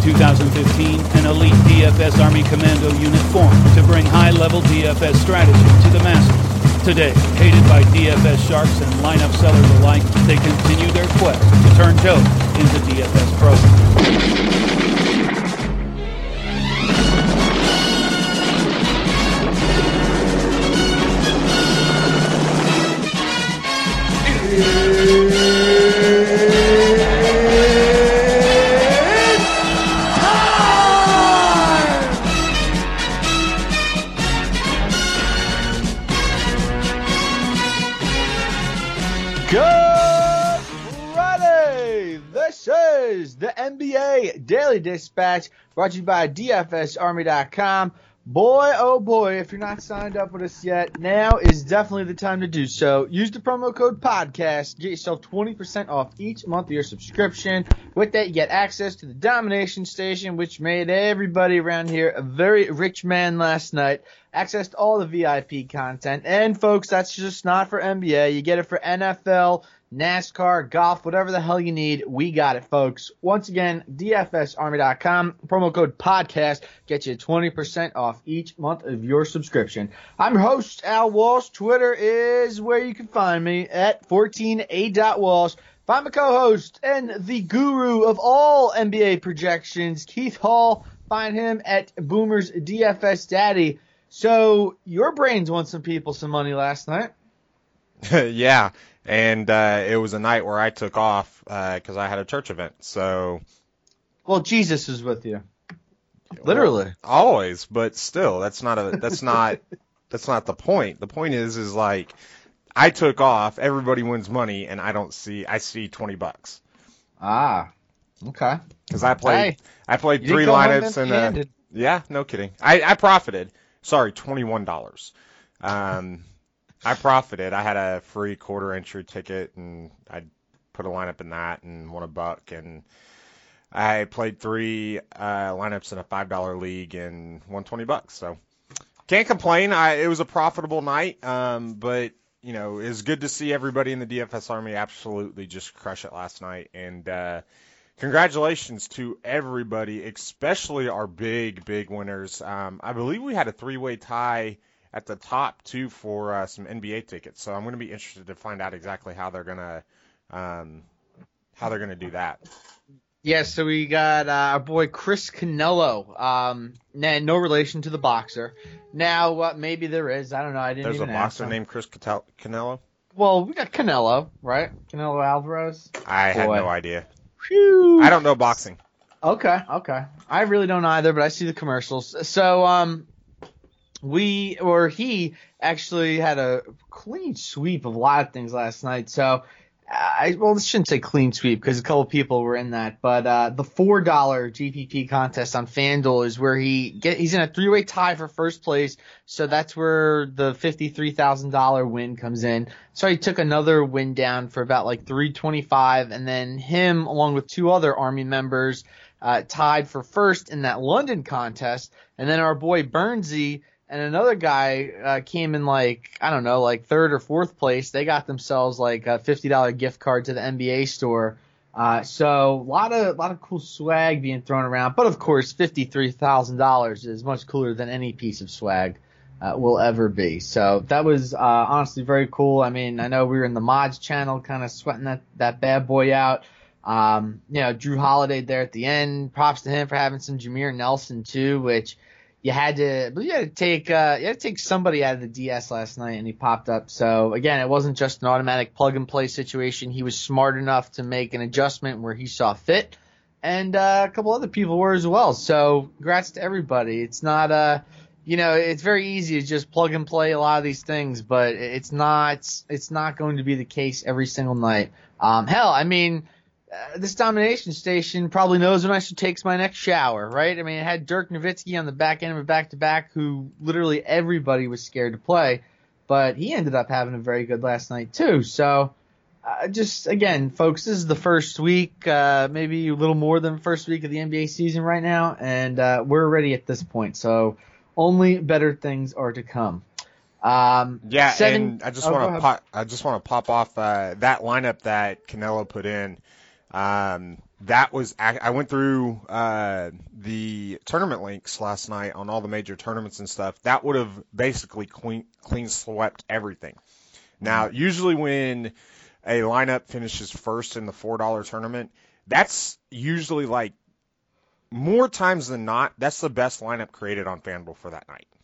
2015, an elite DFS Army Commando unit formed to bring high-level DFS strategy to the masses. Today, hated by DFS sharks and lineup sellers alike, they continue their quest to turn Joe into DFS pros. Good Friday! This is the NBA Daily Dispatch, brought to you by DFSArmy.com. Boy, oh boy, if you're not signed up with us yet, now is definitely the time to do so. Use the promo code PODCAST. Get yourself 20% off each month of your subscription. With that, you get access to the Domination Station, which made everybody around here a very rich man last night. Access to all the VIP content. And, folks, that's just not for NBA. You get it for NFL, NASCAR, golf, whatever the hell you need. We got it, folks. Once again, DFSArmy.com. Promo code PODCAST. Get you 20% off each month of your subscription. I'm your host, Al Walsh. Twitter is where you can find me at 14a.walsh. Find my co-host and the guru of all NBA projections, Keith Hall. Find him at Boomer's DFS Daddy. So, your brains won some people some money last night. Yeah, and it was a night where I took off because I had a church event. So, well, Jesus is with you, literally. Well, always, but still, that's not the point. The point is like I took off. Everybody wins money, and I see $20. Ah, okay. Because I played three lineups and yeah, no kidding. I profited. Sorry, $21. I profited. I had a free quarter entry ticket, and I put a lineup in that and won $1. And I played three lineups in a $5 league and won $20. So can't complain. It was a profitable night, but you know, it's good to see everybody in the DFS Army absolutely just crush it last night. And congratulations to everybody, especially our big winners. I believe we had a three-way tie at the top, too, for some NBA tickets. So I'm going to be interested to find out exactly how they're going to do that. Yeah, so we got our boy Chris Canelo. No relation to the boxer. Now, maybe there is. I don't know. There's a boxer named Chris Canelo? Well, we got Canelo, right? Canelo Alvarez. I had no idea. Whew. I don't know boxing. Okay. I really don't either, but I see the commercials. So, he actually had a clean sweep of a lot of things last night. So, I shouldn't say clean sweep because a couple of people were in that, but the $4 GPP contest on FanDuel is where he's in a three-way tie for first place. So that's where the $53,000 win comes in. So he took another win down for about like $325, and then him along with two other Army members tied for first in that London contest, and then our boy Bernsey and another guy came in like third or fourth place. They got themselves like a $50 gift card to the NBA store. So a lot of cool swag being thrown around. But of course, $53,000 is much cooler than any piece of swag will ever be. So that was honestly very cool. I mean, I know we were in the mods channel kind of sweating that bad boy out. Drew Holiday there at the end. Props to him for having some Jameer Nelson too, which you had to take somebody out of the DS last night, and he popped up. So again, it wasn't just an automatic plug and play situation. He was smart enough to make an adjustment where he saw fit, and a couple other people were as well. So congrats to everybody. It's not it's very easy to just plug and play a lot of these things, but it's not going to be the case every single night. This Domination Station probably knows when I should take my next shower, right? I mean, it had Dirk Nowitzki on the back end of a back-to-back who literally everybody was scared to play, but he ended up having a very good last night too. So, just again, folks, this is the first week, maybe a little more than the first week of the NBA season right now, and we're ready at this point. So, only better things are to come. And I just want to pop off that lineup that Canelo put in. I went through the tournament links last night on all the major tournaments and stuff. That would have basically clean swept everything. Now, usually when a lineup finishes first in the $4 tournament, that's usually like more times than not, that's the best lineup created on FanDuel for that night.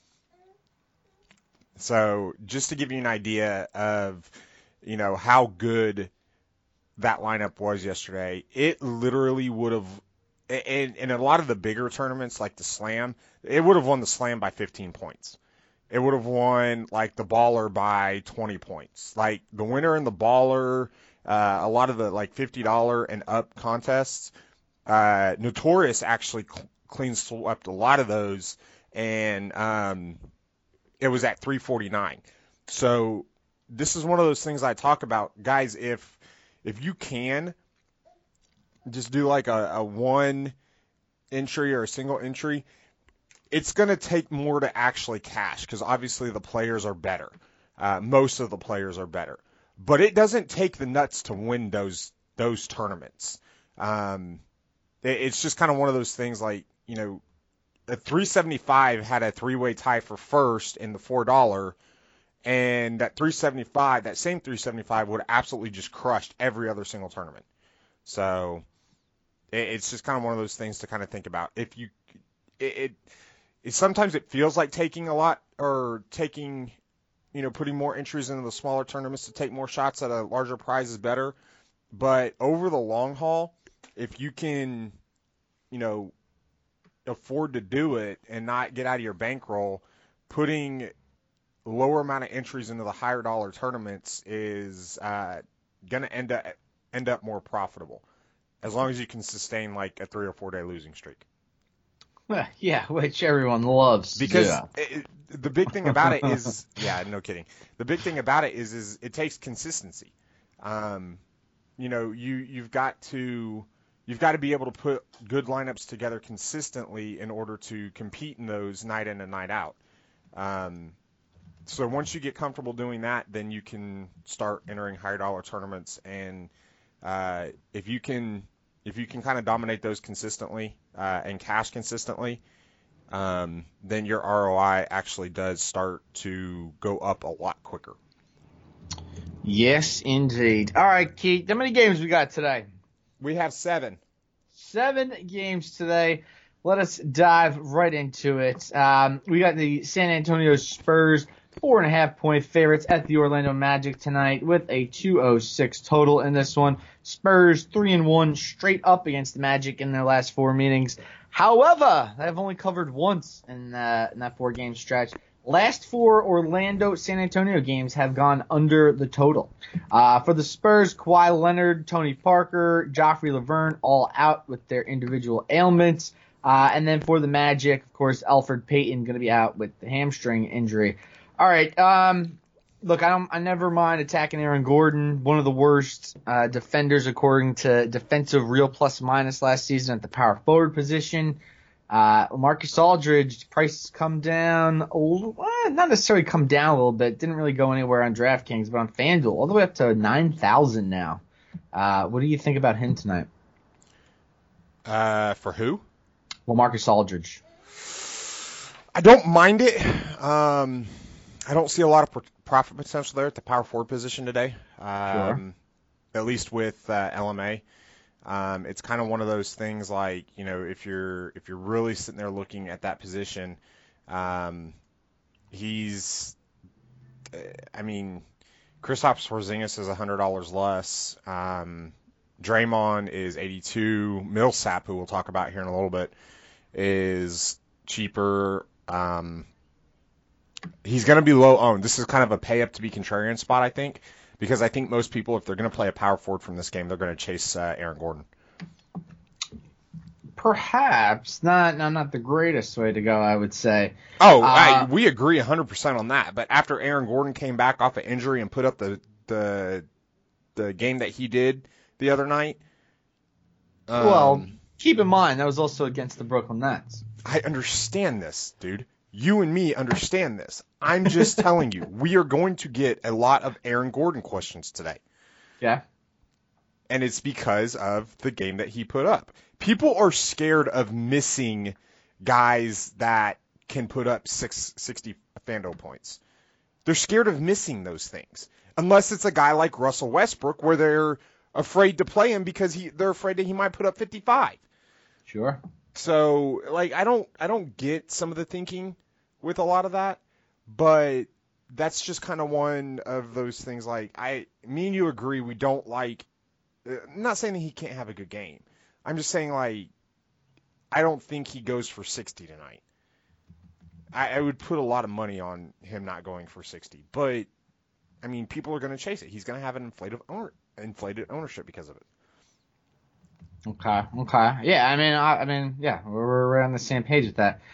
So just to give you an idea of, how good that lineup was yesterday, it literally would have, in a lot of the bigger tournaments like the Slam, it would have won the Slam by 15 points. It would have won like the Baller by 20 points. Like the winner in the Baller, a lot of the like $50 and up contests, Notorious actually clean swept a lot of those, and it was at 349. So this is one of those things I talk about, guys. If you can just do like a one entry or a single entry, it's going to take more to actually cash because obviously the players are better. Most of the players are better, but it doesn't take the nuts to win those tournaments. It's just kind of one of those things like, a 375 had a three-way tie for first in the $4, and that same 375 would have absolutely just crushed every other single tournament. So it's just kind of one of those things to kind of think about. If you, sometimes it feels like taking a lot or taking, putting more entries into the smaller tournaments to take more shots at a larger prize is better. But over the long haul, if you can, afford to do it and not get out of your bankroll, putting lower amount of entries into the higher dollar tournaments is going to end up more profitable, as long as you can sustain like a 3 or 4 day losing streak. Yeah, which everyone loves. Because the big thing about it is, no kidding. The big thing about it is it takes consistency. You've got to be able to put good lineups together consistently in order to compete in those night in and night out. So once you get comfortable doing that, then you can start entering higher dollar tournaments. And if you can kind of dominate those consistently and cash consistently, then your ROI actually does start to go up a lot quicker. Yes, indeed. All right, Keith, how many games we got today? We have 7. 7 games today. Let us dive right into it. We got the San Antonio Spurs 4.5-point favorites at the Orlando Magic tonight with a 206 total in this one. Spurs 3-1 straight up against the Magic in their last 4 meetings. However, they've only covered once in that 4-game stretch. Last 4 Orlando-San Antonio games have gone under the total. For the Spurs, Kawhi Leonard, Tony Parker, Joffrey Laverne all out with their individual ailments. And then for the Magic, of course, Elfrid Payton going to be out with the hamstring injury. All right. Look, I never mind attacking Aaron Gordon, one of the worst defenders according to Defensive Real Plus Minus last season at the power forward position. Marcus Aldridge, prices come down, not necessarily come down a little bit, didn't really go anywhere on DraftKings, but on FanDuel, all the way up to 9,000 now. What do you think about him tonight? For who? Well, Marcus Aldridge. I don't mind it. I don't see a lot of profit potential there at the power forward position today, Sure. At least with LMA. It's kind of one of those things like, if you're really sitting there looking at that position, Kristaps Porzingis is $100 less. Draymond is $82. Millsap, who we'll talk about here in a little bit, is cheaper. He's going to be low owned. This is kind of a pay up to be contrarian spot, I think. Because I think most people, if they're going to play a power forward from this game, they're going to chase Aaron Gordon. Perhaps not the greatest way to go, I would say. We agree 100% on that. But after Aaron Gordon came back off an injury and put up the game that he did the other night, well, keep in mind that was also against the Brooklyn Nets. I understand this, dude. You and me understand this. I'm just telling you, we are going to get a lot of Aaron Gordon questions today. Yeah. and it's because of the game that he put up. People are scared of missing guys that can put up 60 FanDuel points. They're scared of missing those things. Unless it's a guy like Russell Westbrook where they're afraid to play him because they're afraid that he might put up 55. Sure. So, like, I don't get some of the thinking with a lot of that, but that's just kind of one of those things. Like, me and you agree we don't like. I'm not saying that he can't have a good game. I'm just saying, like, I don't think he goes for 60 tonight. I would put a lot of money on him not going for 60, but I mean, people are going to chase it. He's going to have an inflated ownership because of it. Okay. Yeah, I mean, yeah, we're on the same page with that.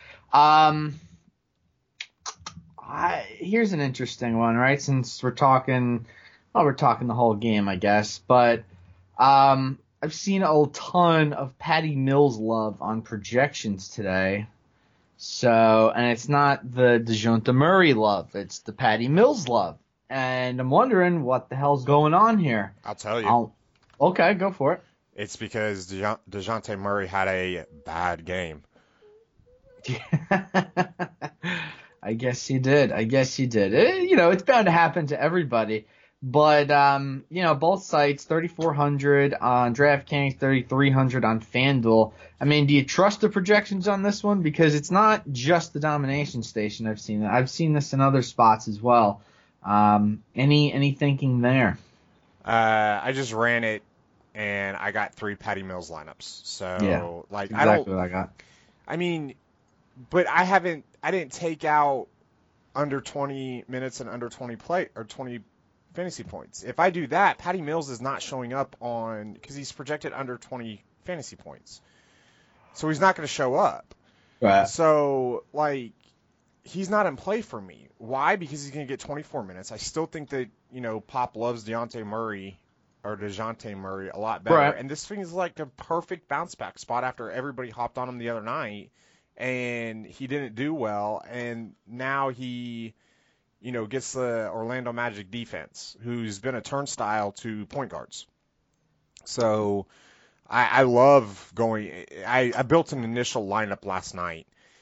Here's an interesting one, right? Since we're talking the whole game, I guess. But I've seen a ton of Patty Mills love on projections today. So, and it's not the DeJounte Murray love; it's the Patty Mills love. And I'm wondering what the hell's going on here. I'll tell you. Okay, go for it. It's because DeJounte Murray had a bad game. I guess he did. It's bound to happen to everybody. But, both sites, 3,400 on DraftKings, 3,300 on FanDuel. I mean, do you trust the projections on this one? Because it's not just the domination station I've seen. I've seen this in other spots as well. Any thinking there? I just ran it, and I got 3 Patty Mills lineups. So, yeah, like, exactly what I got. I mean, but I didn't take out under 20 minutes and under 20 fantasy points. If I do that, Patty Mills is not showing up because he's projected under 20 fantasy points. So he's not going to show up. Right. So, like, he's not in play for me. Why? Because he's going to get 24 minutes. I still think that, Pop loves DeJounte Murray a lot better. Right. And this thing is like a perfect bounce back spot after everybody hopped on him the other night and he didn't do well. And now he, gets the Orlando Magic defense, who's been a turnstile to point guards. So I love going. I built an initial lineup last night,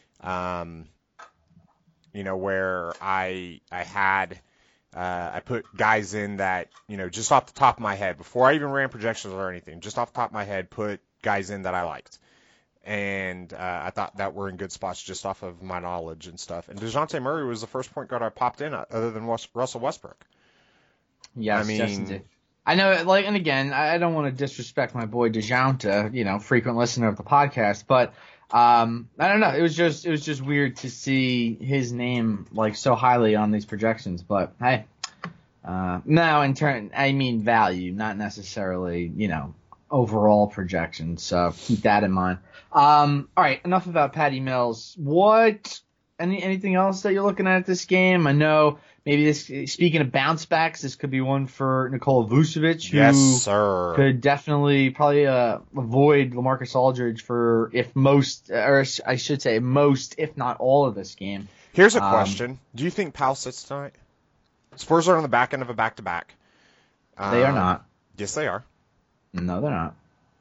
where I had I put guys in that, just off the top of my head, before I even ran projections or anything, just off the top of my head, put guys in that I liked. And I thought that we're in good spots just off of my knowledge and stuff. And DeJounte Murray was the first point guard I popped in other than Russell Westbrook. Yes, Justin. I know, and again, I don't want to disrespect my boy DeJounte, frequent listener of the podcast, but I don't know. It was just weird to see his name like so highly on these projections. But hey, now in turn, I mean value, not necessarily, overall projections. So keep that in mind. All right, enough about Patty Mills. Anything else that you're looking at this game? I know maybe speaking of bounce backs, this could be one for Nikola Vucevic, who yes, sir. could definitely probably avoid LaMarcus Aldridge for most, if not all of this game. Here's a question. Do you think Powell sits tonight? Spurs are on the back end of a back-to-back. They are not. Yes, they are. No, they're not.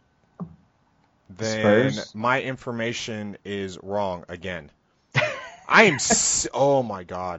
Then Spurs? My information is wrong again. I am oh my God.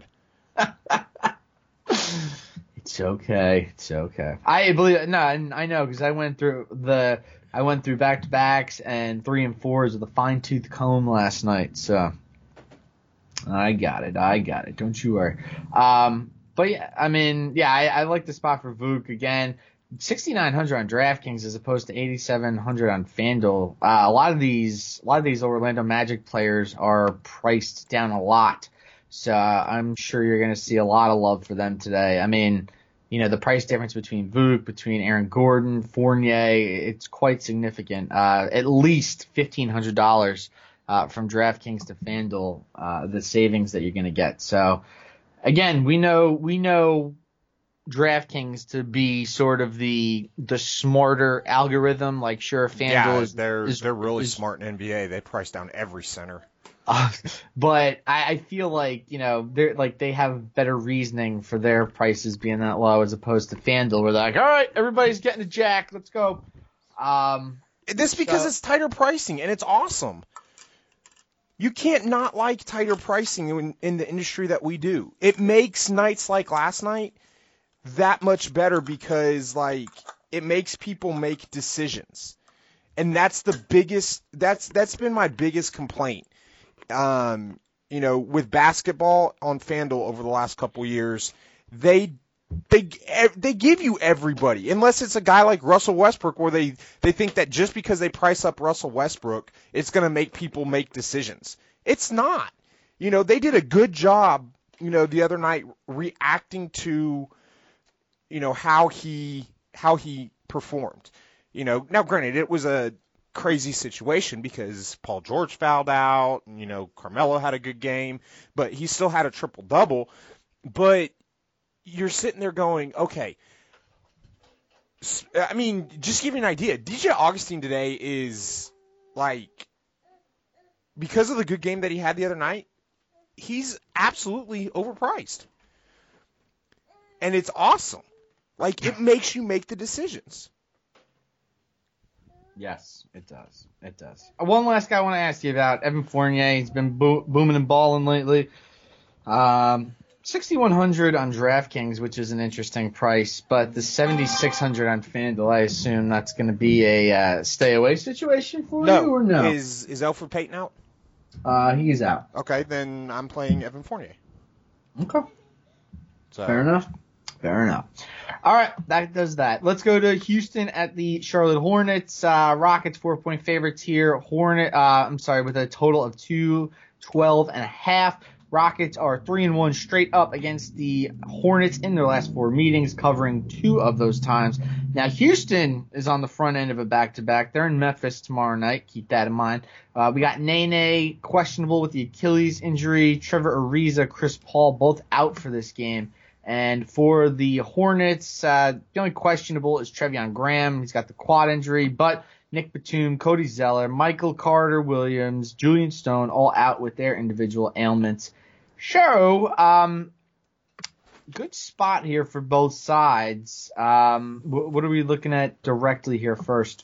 It's okay. I believe I know because I went through back-to-backs and 3 and 4s with a fine-tooth comb last night. So I got it. Don't you worry. But yeah, I like the spot for Vuk again. 6,900 on DraftKings as opposed to 8,700 on FanDuel. A lot of these Orlando Magic players are priced down a lot, so I'm sure you're going to see a lot of love for them today. I mean, the price difference between Vuk, between Aaron Gordon, Fournier, it's quite significant. At least $1,500 from DraftKings to FanDuel, the savings that you're going to get. So again, we know DraftKings to be sort of the smarter algorithm. Like, sure, FanDuel they're really smart in NBA. They price down every center. But I feel like, they're like they have better reasoning for their prices being that low as opposed to FanDuel, where they're like, all right, everybody's getting a jack, let's go. This because it's tighter pricing and it's awesome. You can't not like tighter pricing in the industry that we do. It makes nights like last night that much better because like it makes people make decisions, and that's the biggest. That's been my biggest complaint. With basketball on FanDuel over the last couple years, they give you everybody, unless it's a guy like Russell Westbrook, where they think that just because they price up Russell Westbrook, it's going to make people make decisions. It's not. They did a good job, the other night reacting to, how he performed. Now granted, it was a crazy situation because Paul George fouled out, and, Carmelo had a good game, but he still had a triple-double. But you're sitting there going, okay, I mean, just give you an idea. DJ Augustine today is, like, because of the good game that he had the other night, he's absolutely overpriced. And it's awesome. Like, it makes you make the decisions. Yes, it does. It does. One last guy I want to ask you about, Evan Fournier. He's been booming and balling lately. 6,100 on DraftKings, which is an interesting price, but the 7,600 on FanDuel, I assume that's going to be a stay away situation for you, or no? Is Elfrid Payton out? He's out. Okay, then I'm playing Evan Fournier. Okay. So. Fair enough. All right, that does that. Let's go to Houston at the Charlotte Hornets. Rockets 4-point favorites here. With a total of 212.5. Rockets are 3-1 straight up against the Hornets in their last 4 meetings, covering 2 of those times. Now, Houston is on the front end of a back-to-back. They're in Memphis tomorrow night. Keep that in mind. We got Nene questionable with the Achilles injury. Trevor Ariza, Chris Paul, both out for this game. And for the Hornets, the only questionable is Treveon Graham. He's got the quad injury, but Nick Batum, Cody Zeller, Michael Carter-Williams, Julian Stone, all out with their individual ailments. Good spot here for both sides. What are we looking at directly here first?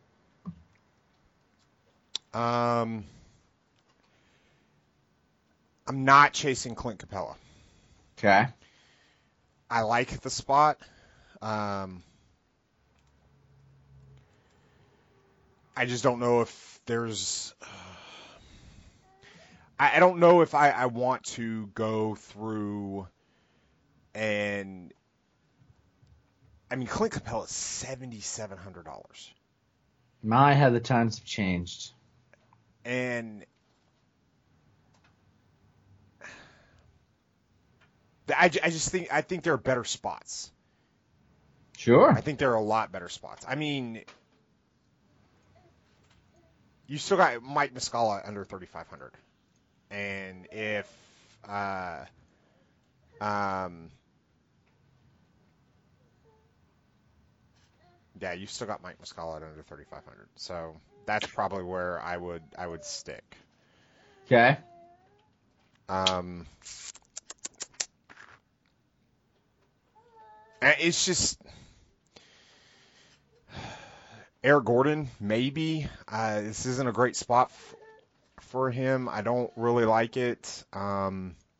I'm not chasing Clint Capella. Okay. I like the spot. I just don't know if there's... I don't know if I want to go through and... I mean, Clint Capella is $7,700. My, how the times have changed. And... I think there are better spots. Sure. I think there are a lot better spots. I mean, you still got Mike Muscala under 3,500. And if you still got Mike Muscala at under 3,500. So that's probably where I would stick. Okay. It's just Eric Gordon, maybe. This isn't a great spot for him. I don't really like it. I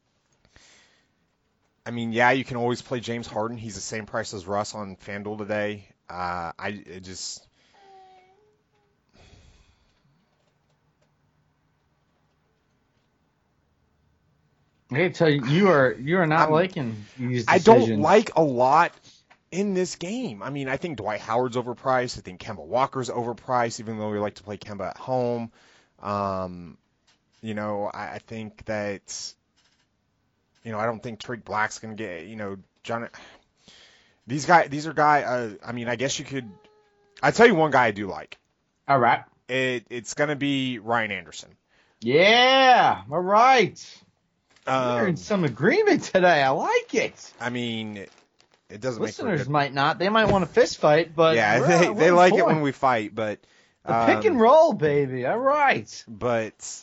mean, yeah, you can always play James Harden. He's the same price as Russ on FanDuel today. I can tell you, you are not liking these decisions. I don't like a lot in this game. I mean, I think Dwight Howard's overpriced. I think Kemba Walker's overpriced, even though we like to play Kemba at home. I think that, I don't think Tariq Black's going to get, John. These are guys, I mean, I guess you could, I'll tell you one guy I do like. All right. It's going to be Ryan Anderson. Yeah. All right. We're in some agreement today. I like it. I mean, it doesn't Listeners might not. They might want a fist fight, but yeah, they like it when we fight. But pick and roll, baby. All right. But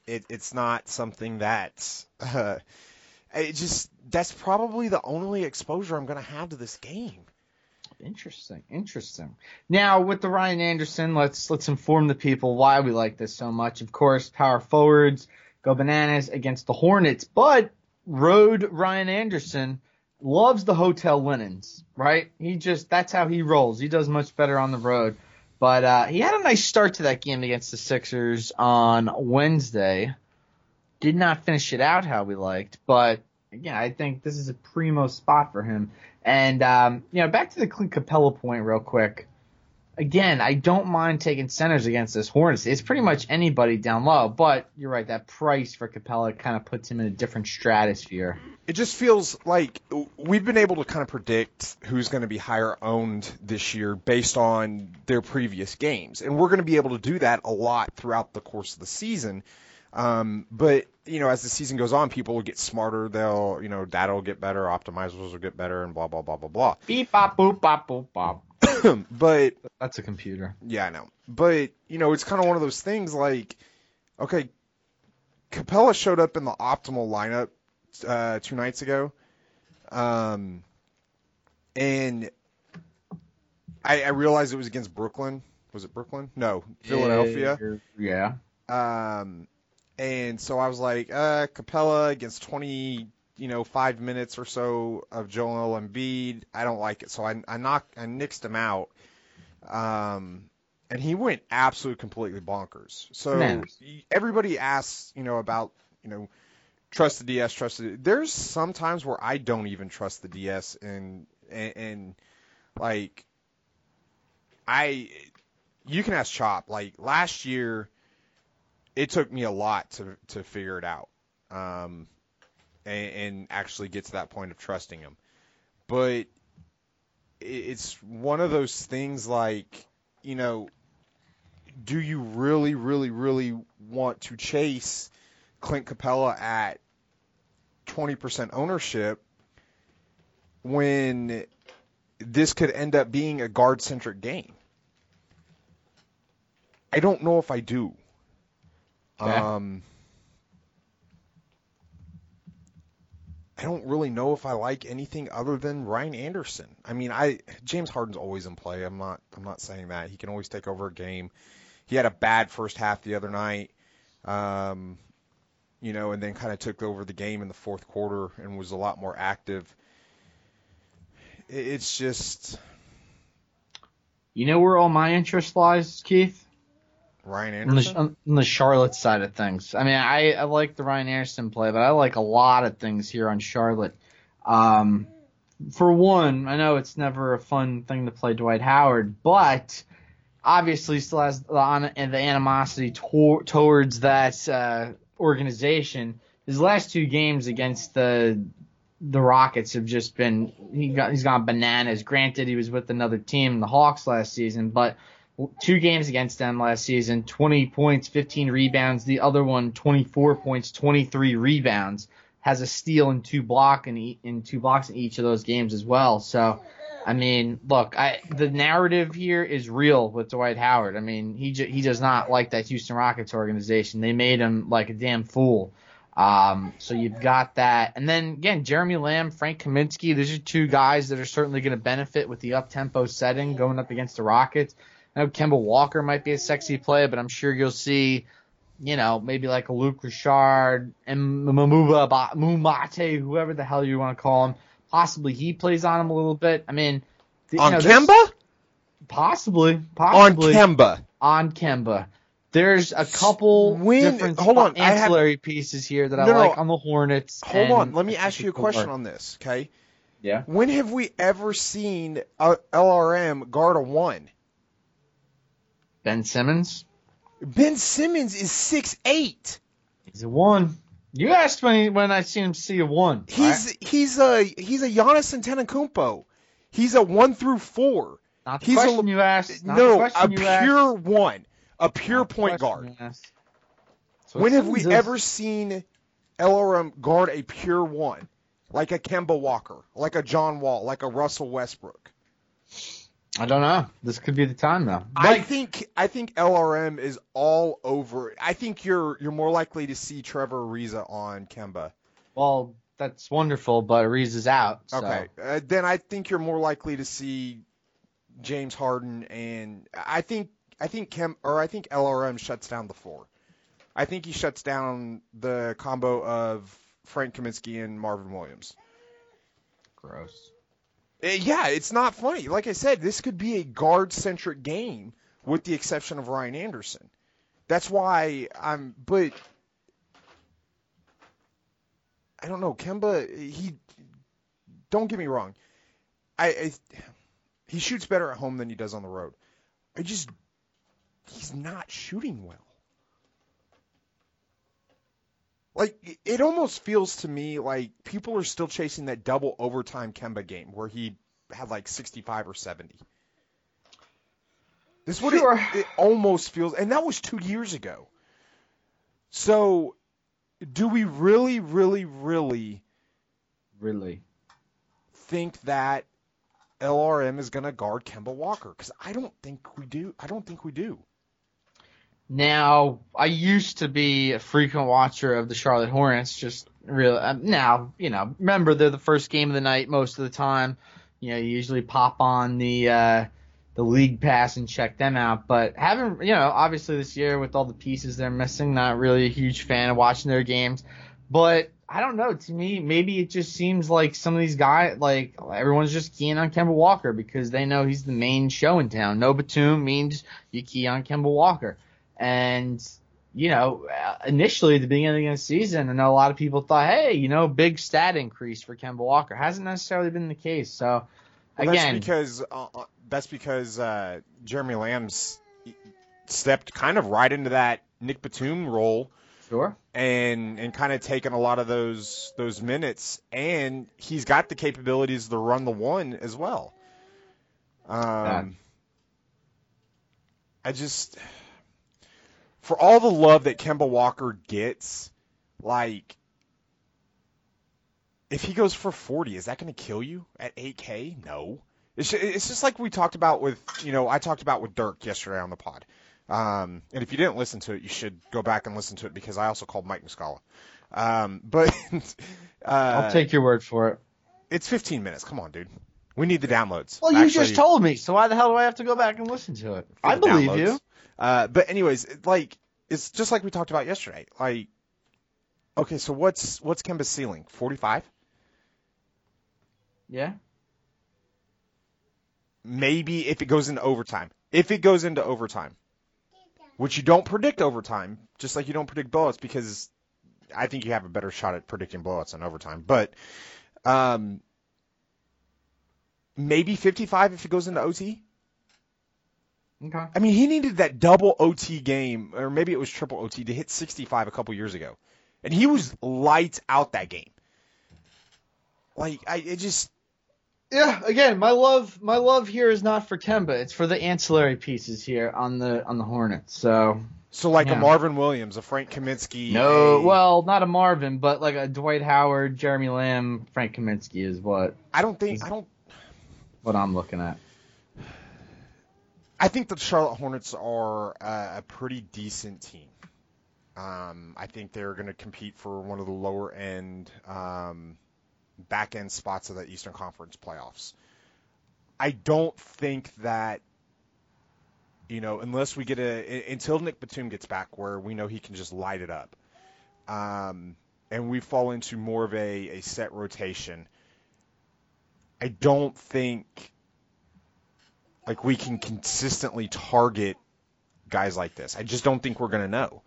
It's not something that's that's probably the only exposure I'm going to have to this game. Interesting. Now with the Ryan Anderson, let's inform the people why we like this so much. Of course, power forwards go bananas against the Hornets, but road Ryan Anderson loves the hotel linens, right? That's how he rolls. He does much better on the road. But he had a nice start to that game against the Sixers on Wednesday. Did not finish it out how we liked, but again, I think this is a primo spot for him. And back to the Clint Capella point real quick. Again, I don't mind taking centers against this Hornets. It's pretty much anybody down low, but you're right, that price for Capella kind of puts him in a different stratosphere. It just feels like we've been able to kind of predict who's going to be higher owned this year based on their previous games. And we're going to be able to do that a lot throughout the course of the season. But, as the season goes on, people will get smarter. They'll, data will get better, optimizers will get better, and blah, blah, blah, blah, blah. Beep, bop, boop, bop, boop, bop. But that's a computer. Yeah, I know. But, it's kind of one of those things like, okay, Capella showed up in the optimal lineup 2 nights ago. And I realized it was against Brooklyn. Was it Brooklyn? No, Philadelphia. Yeah. And so I was like, Capella against 5 minutes or so of Joel Embiid. I don't like it. So I nixed him out. And he went absolutely completely bonkers. So everybody asks, about, trust the DS, there's some times where I don't even trust the DS and like you can ask Chop, like last year it took me a lot to figure it out. And actually get to that point of trusting him. But it's one of those things like, do you really, really, really want to chase Clint Capella at 20% ownership when this could end up being a guard-centric game? I don't know if I do. Okay. I don't really know if I like anything other than Ryan Anderson. I mean, James Harden's always in play. I'm not saying that. He can always take over a game. He had a bad first half the other night, and then kind of took over the game in the fourth quarter and was a lot more active. It's just... where all my interest lies, Keith? Ryan Anderson? On the Charlotte side of things. I mean, I like the Ryan Anderson play, but I like a lot of things here on Charlotte. For one, I know it's never a fun thing to play Dwight Howard, but obviously still has the animosity towards that organization. His last 2 games against the Rockets have just been he's gone bananas. Granted, he was with another team, the Hawks, last season, but 2 games against them last season, 20 points, 15 rebounds. The other one, 24 points, 23 rebounds. Has a steal and 2 blocks in each of those games as well. So, I mean, look, the narrative here is real with Dwight Howard. I mean, he does not like that Houston Rockets organization. They made him like a damn fool. So you've got that. And then, again, Jeremy Lamb, Frank Kaminsky, these are 2 guys that are certainly going to benefit with the up-tempo setting going up against the Rockets. I know Kemba Walker might be a sexy play, but I'm sure you'll see, maybe like a Luke Richard and Mumate, whoever the hell you want to call him. Possibly he plays on him a little bit. I mean, Kemba? Possibly. On Kemba. There's a couple different ancillary pieces here that I like on the Hornets. Hold on. Let me ask you a question on this, okay? Yeah. When have we ever seen LRM guard a 1? Ben Simmons? Ben Simmons is 6'8". He's a 1. You asked when I seen him see a 1. He's a Giannis Antetokounmpo. He's a 1 through 4. Not the question you asked. A pure 1. A pure point guard. When have we ever seen LRM guard a pure 1? Like a Kemba Walker, like a John Wall, like a Russell Westbrook? I don't know. This could be the time though. I think LRM is all over. I think you're more likely to see Trevor Ariza on Kemba. Well, that's wonderful, but Ariza's out. So. Okay, then I think you're more likely to see James Harden, and I think LRM shuts down the floor. I think he shuts down the combo of Frank Kaminsky and Marvin Williams. Gross. Yeah, it's not funny. Like I said, this could be a guard-centric game with the exception of Ryan Anderson. That's why but I don't know. Kemba, don't get me wrong. He shoots better at home than he does on the road. He's not shooting well. Like, it almost feels to me like people are still chasing that double overtime Kemba game where he had like 65 or 70. This is what it almost feels, and that was 2 years ago. So, do we really think that LRM is going to guard Kemba Walker? Because I don't think we do. Now, I used to be a frequent watcher of the Charlotte Hornets. Just really now, remember they're the first game of the night most of the time. You usually pop on the league pass and check them out. But obviously this year with all the pieces they're missing, not really a huge fan of watching their games. But I don't know. To me, maybe it just seems like some of these guys, like everyone's just keying on Kemba Walker because they know he's the main show in town. No Batum means you key on Kemba Walker. And, initially at the beginning of the season, I know a lot of people thought, hey, big stat increase for Kemba Walker. Hasn't necessarily been the case. So, again. That's because Jeremy Lamb's stepped kind of right into that Nick Batum role. Sure. And kind of taken a lot of those minutes. And he's got the capabilities to run the one as well. For all the love that Kemba Walker gets, like, if he goes for 40, is that going to kill you at 8K? No. It's just like we talked about with, I talked about with Dirk yesterday on the pod. And if you didn't listen to it, you should go back and listen to it because I also called Mike Muscala. But I'll take your word for it. It's 15 minutes. Come on, dude. We need the downloads. Well, you just told me, so why the hell do I have to go back and listen to it? I believe downloads. You. But anyways, it's just like we talked about yesterday. Like, okay, so what's Kemba's ceiling? 45? Yeah. Maybe if it goes into overtime. Which you don't predict overtime, just like you don't predict blowouts, because I think you have a better shot at predicting blowouts than overtime. But maybe 55 if it goes into OT. Okay. I mean, he needed that double OT game, or maybe it was triple OT, to hit 65 a couple years ago. And he was lights out that game. Like, Yeah, again, my love here is not for Kemba. It's for the ancillary pieces here on the Hornets. So like a Marvin Williams, a Frank Kaminsky. Well, not a Marvin, but like a Dwight Howard, Jeremy Lamb, Frank Kaminsky is what what I'm looking at. I think the Charlotte Hornets are a pretty decent team. I think they're going to compete for one of the lower end back end spots of the Eastern Conference playoffs. I don't think that, unless we get until Nick Batum gets back where we know he can just light it up, and we fall into more of a set rotation, I don't think we can consistently target guys like this. I just don't think we're going to know.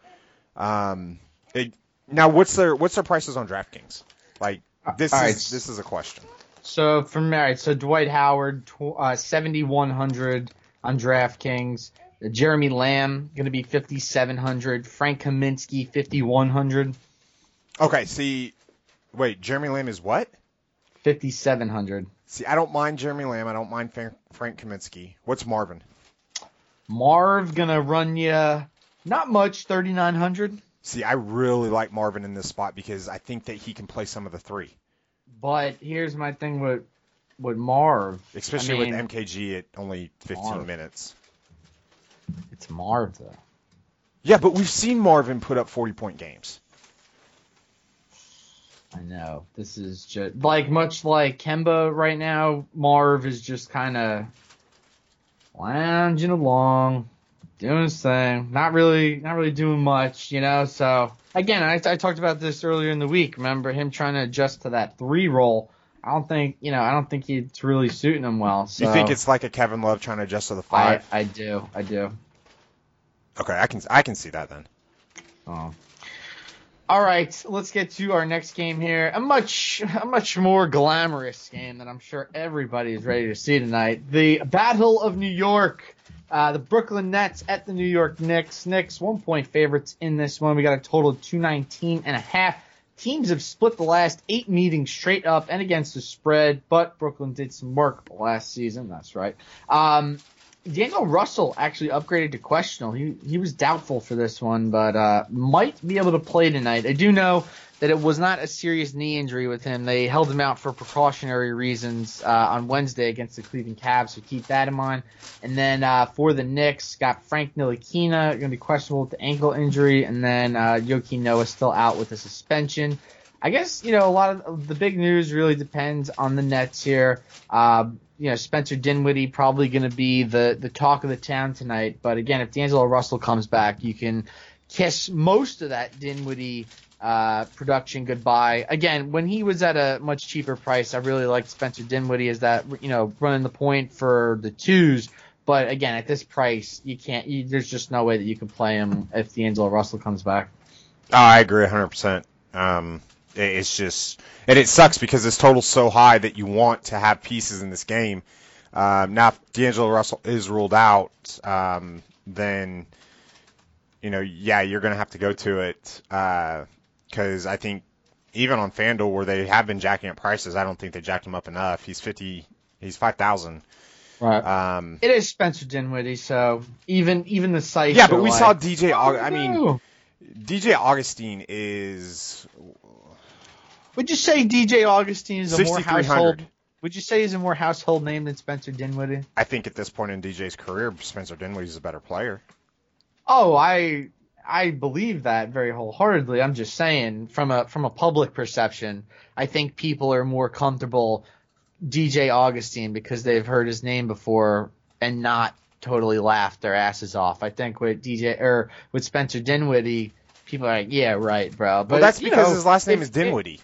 Now, what's their prices on DraftKings? This is a question. So Dwight Howard, 7,100 on DraftKings. Jeremy Lamb going to be 5,700. Frank Kaminsky 5,100. Okay, wait, Jeremy Lamb is what? 5,700. See, I don't mind Jeremy Lamb. I don't mind Frank Kaminsky. What's Marvin? Marv going to run you not much, 3,900. See, I really like Marvin in this spot because I think that he can play some of the three. But here's my thing with Marv. Especially with MKG at only 15 minutes. It's Marv, though. Yeah, but we've seen Marvin put up 40-point games. I know. This is just much like Kemba right now. Marv is just kind of lounging along, doing his thing, not really doing much, So again, I talked about this earlier in the week. Remember him trying to adjust to that 3 role. I don't think it's really suiting him well. So you think it's like a Kevin Love trying to adjust to the 5? I do. Okay, I can see that then. Oh. All right, let's get to our next game here. A much more glamorous game that I'm sure everybody is ready to see tonight. The Battle of New York. The Brooklyn Nets at the New York Knicks. Knicks 1-point favorites in this one. We got a total of 219.5. Teams have split the last 8 meetings straight up and against the spread, but Brooklyn did some work last season. That's right. D'Angelo Russell actually upgraded to questionable. He was doubtful for this one, but might be able to play tonight. I do know that it was not a serious knee injury with him. They held him out for precautionary reasons on Wednesday against the Cleveland Cavs, so keep that in mind. And then for the Knicks, got Frank Ntilikina, going to be questionable with the ankle injury, and then Joakim Noah still out with a suspension. I guess, a lot of the big news really depends on the Nets here. Spencer Dinwiddie probably going to be the talk of the town tonight. But again, if D'Angelo Russell comes back, you can kiss most of that Dinwiddie production goodbye. Again, when he was at a much cheaper price, I really liked Spencer Dinwiddie as that, running the point for the 2s. But again, at this price, you can't. There's just no way that you can play him if D'Angelo Russell comes back. Oh, I agree 100%. It's just, and it sucks because this total's so high that you want to have pieces in this game. Now, if D'Angelo Russell is ruled out, then, you're going to have to go to it. Because I think even on FanDuel where they have been jacking up prices, I don't think they jacked him up enough. He's 5,000. Right. It is Spencer Dinwiddie, so even the site. Yeah, but we saw DJ. DJ Augustine is. Would you say DJ Augustine is a more household? Would you say he's a more household name than Spencer Dinwiddie? I think at this point in DJ's career, Spencer Dinwiddie is a better player. Oh, I believe that very wholeheartedly. I'm just saying, from a public perception, I think people are more comfortable DJ Augustine because they've heard his name before and not totally laughed their asses off. I think with Spencer Dinwiddie, people are like, yeah, right, bro. But that's because his last name is Dinwiddie.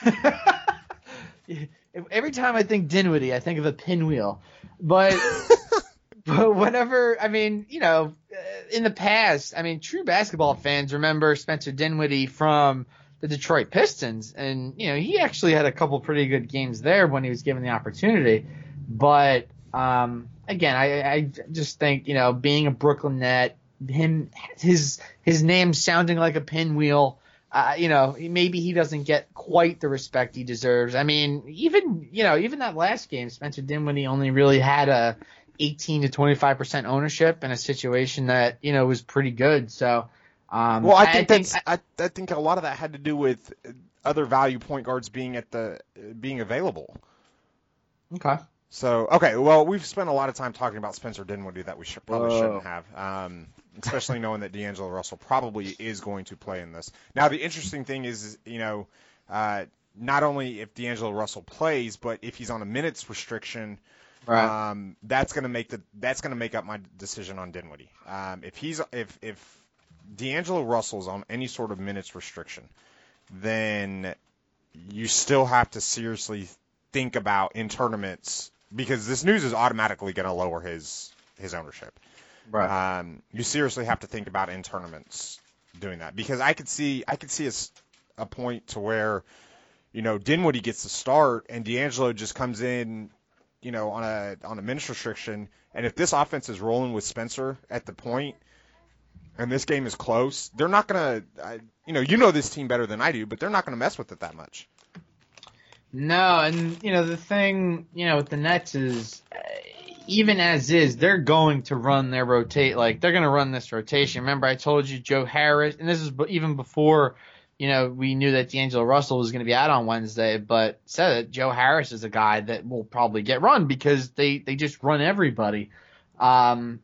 Every time I think Dinwiddie, I think of a pinwheel. But whenever, in the past, true basketball fans remember Spencer Dinwiddie from the Detroit Pistons. And, he actually had a couple pretty good games there when he was given the opportunity. But, again, I just think, being a Brooklyn Net, his name sounding like a pinwheel, maybe he doesn't get quite the respect he deserves. Even that last game, Spencer Dinwiddie only really had a 18 to 25% ownership in a situation that, was pretty good. So, I think a lot of that had to do with other value point guards being available. Okay. So, we've spent a lot of time talking about Spencer Dinwiddie that we probably shouldn't have, especially knowing that D'Angelo Russell probably is going to play in this. Now, the interesting thing is, not only if D'Angelo Russell plays, but if he's on a minutes restriction, right. That's going to make up my decision on Dinwiddie. If D'Angelo Russell's on any sort of minutes restriction, then you still have to seriously think about in tournaments, because this news is automatically going to lower his ownership. Right. You seriously have to think about in tournaments doing that, because I could see a point to where, Dinwiddie gets the start and D'Angelo just comes in, on a minutes restriction, and if this offense is rolling with Spencer at the point, and this game is close, they're not going to, this team better than I do, but they're not going to mess with it that much. No, and, the thing, with the Nets is, even as is, they're going to run their they're going to run this rotation. Remember, I told you Joe Harris, and this is even before we knew that D'Angelo Russell was going to be out on Wednesday, but said that Joe Harris is a guy that will probably get run because they just run everybody. So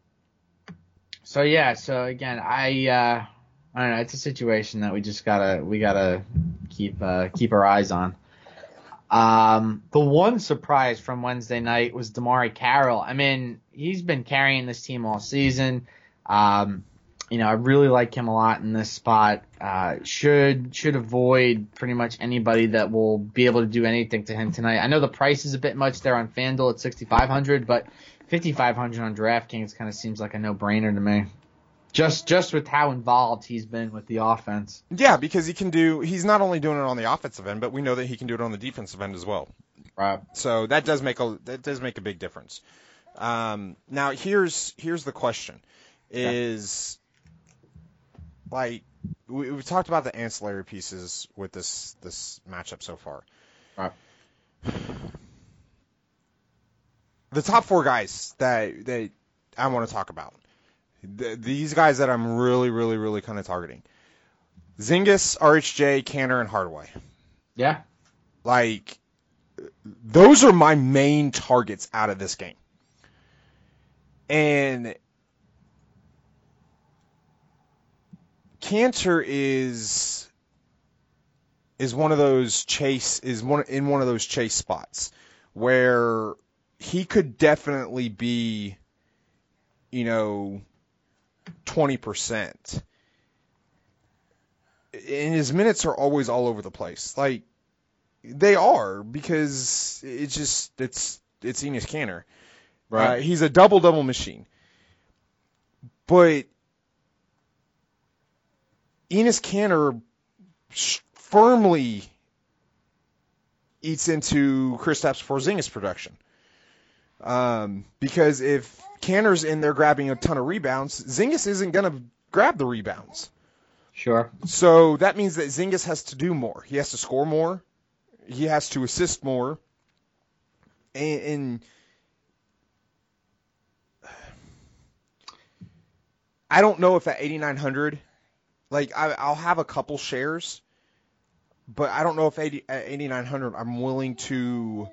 again, I don't know. It's a situation that we gotta keep our eyes on. The one surprise from Wednesday night was Damari Carroll. I mean, he's been carrying this team all season. I really like him a lot in this spot. Should avoid pretty much anybody that will be able to do anything to him tonight. I know the price is a bit much there on FanDuel at $6,500, but $5,500 on DraftKings kind of seems like a no-brainer to me. Just with how involved he's been with the offense. Yeah, because he's not only doing it on the offensive end, but we know that he can do it on the defensive end as well. Right. So that does make a big difference. Now here's the question: is like we've talked about the ancillary pieces with this matchup so far. Right. The top 4 guys that I want to talk about. These guys that I'm really, really, really kind of targeting. Zingis, RHJ, Kanter, and Hardaway. Yeah. Like, those are my main targets out of this game. And Kanter is one of those chase spots where he could definitely be, 20%. And his minutes are always all over the place. Like, they are, because it's Enes Kanter. Right. He's a double-double machine. But Enes Kanter firmly eats into Kristaps Porzingis' production. Because if Kanter's in there grabbing a ton of rebounds, Zingis isn't going to grab the rebounds. Sure. So that means that Zingis has to do more. He has to score more. He has to assist more. And I don't know if at 8,900, like I'll have a couple shares, but I don't know if at 8,900 I'm willing to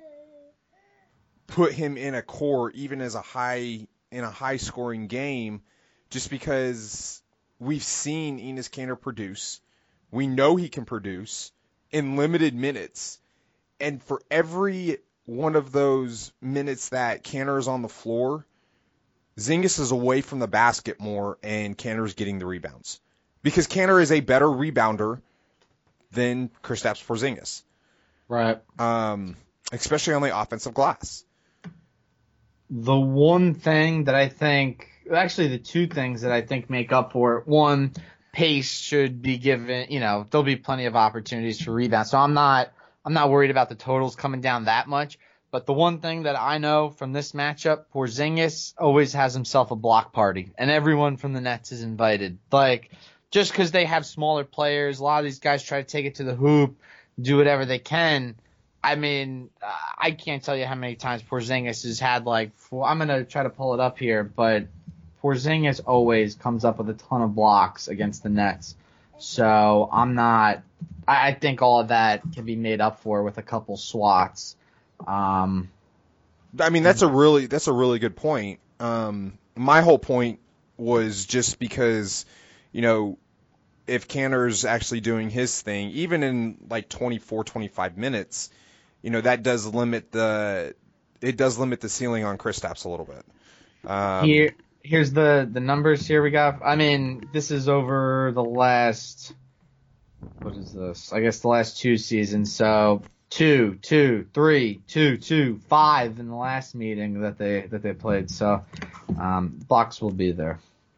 put him in a core even as a high scoring game, just because we've seen Enes Kanter produce. We know he can produce in limited minutes. And for every one of those minutes that Kanter is on the floor, Zingis is away from the basket more and Kanter is getting the rebounds. Because Kanter is a better rebounder than Kristaps Porzingis. Right. Especially on the offensive glass. The one thing that I think, actually the two things that I think make up for it, one, pace should be given, there'll be plenty of opportunities for rebounds. So I'm not worried about the totals coming down that much. But the one thing that I know from this matchup, Porzingis always has himself a block party, and everyone from the Nets is invited. Like, just because they have smaller players, a lot of these guys try to take it to the hoop, do whatever they can. I mean, I can't tell you how many times Porzingis has had I'm going to try to pull it up here, but Porzingis always comes up with a ton of blocks against the Nets. So I think all of that can be made up for with a couple swats. I mean, that's a really good point. My whole point was just because, if Kanter's actually doing his thing, even in 24, 25 minutes, that does limit the ceiling on Kristaps a little bit. Here's the numbers here we got. I mean, this is over the last, what is this? I guess the last 2 seasons. So 2, 2, 3, 2, 2, 5 in the last meeting that they played. So blocks will be there.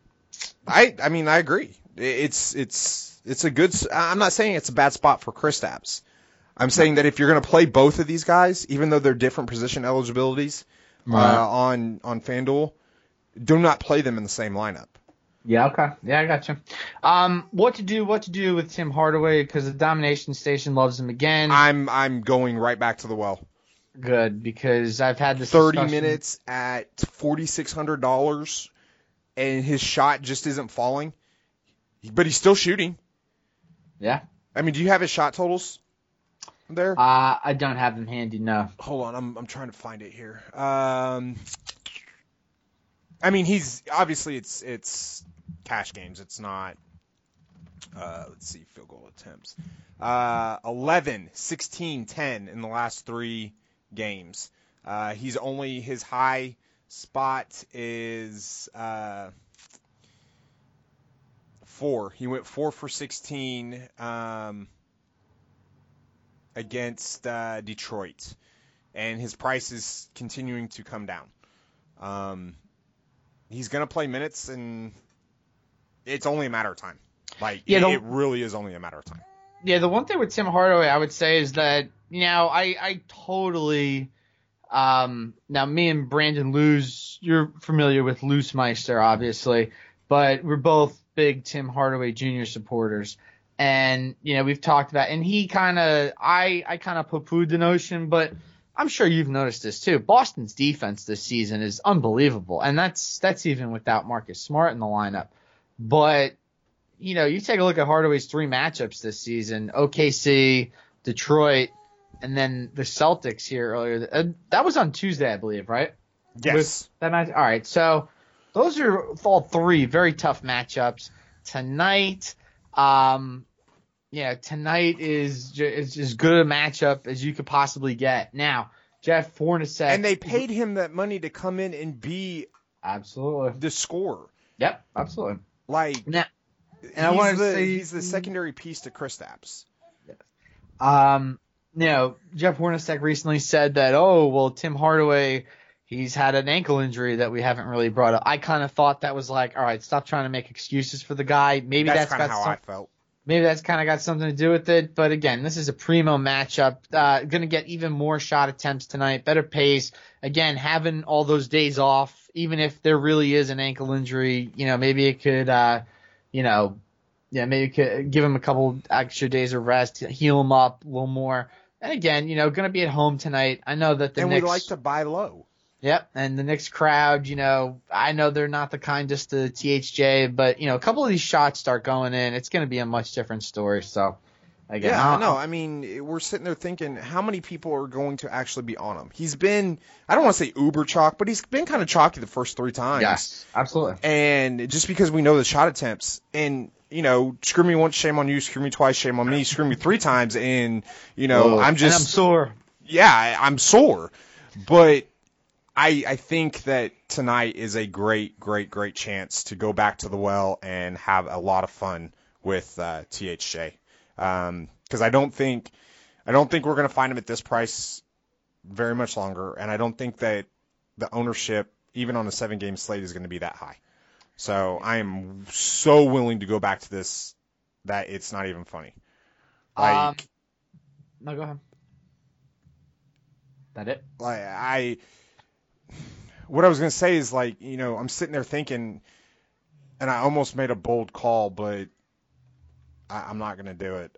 I mean, I agree. It's a good. I'm not saying it's a bad spot for Kristaps. I'm saying that if you're going to play both of these guys, even though they're different position eligibilities on FanDuel, do not play them in the same lineup. Yeah, okay. Yeah, I got you. What to do with Tim Hardaway, because the Domination Station loves him again. I'm going right back to the well. Good, because I've had this 30 discussion. minutes at $4,600, and his shot just isn't falling, but he's still shooting. Yeah. I mean, do you have his shot totals there? I don't have them handy, no. Hold on, I'm trying to find it here. I mean, he's obviously it's cash games. It's not. Let's see, field goal attempts. 11, 16, 10 in the last 3 games. His high spot is 4. He went 4 for 16 against Detroit, and his price is continuing to come down. He's going to play minutes, and it's only a matter of time. It really is only a matter of time. Yeah, the one thing with Tim Hardaway, I would say, is that, I totally now me and Brandon Luz, you're familiar with Loosmeister, obviously, but we're both big Tim Hardaway Jr. supporters. And, we've talked about, and I kind of poo-pooed the notion, but I'm sure you've noticed this too. Boston's defense this season is unbelievable. And that's even without Marcus Smart in the lineup. But, you take a look at Hardaway's 3 matchups this season, OKC, Detroit, and then the Celtics here earlier. That was on Tuesday, I believe, right? Yes. All right. So those are all 3 very tough matchups. Tonight, tonight is as good a matchup as you could possibly get. Now, Jeff Hornacek. And they paid him that money to come in and be absolutely the scorer. Yep, absolutely. Now, and I want to say he's the secondary piece to Kristaps. Jeff Hornacek recently said that, Tim Hardaway, he's had an ankle injury that we haven't really brought up. I kind of thought that was like, all right, stop trying to make excuses for the guy. Maybe that's kind of how I felt. Maybe that's kind of got something to do with it. But again, this is a primo matchup. Going to get even more shot attempts tonight, better pace. Again, having all those days off, even if there really is an ankle injury, maybe it could, maybe it could give him a couple extra days of rest, heal him up a little more. And again, going to be at home tonight. I know that we like to buy low. Yep, and the Knicks crowd, I know they're not the kindest to THJ, but, a couple of these shots start going in, it's going to be a much different story. So, again. Yeah, I know. I mean, we're sitting there thinking, how many people are going to actually be on him? He's been, I don't want to say uber chalk, but he's been kind of chalky the first 3 times. Yes, absolutely. And just because we know the shot attempts, and, screw me once, shame on you, screw me twice, shame on me, screw me 3 times, and, I'm sore. Yeah, I'm sore. But I think that tonight is a great, great, great chance to go back to the well and have a lot of fun with THJ. Because I don't think we're going to find him at this price very much longer, and I don't think that the ownership, even on a 7-game slate, is going to be that high. So I am so willing to go back to this that it's not even funny. No, go ahead. That it? What I was going to say is, I'm sitting there thinking, and I almost made a bold call, but I'm not going to do it.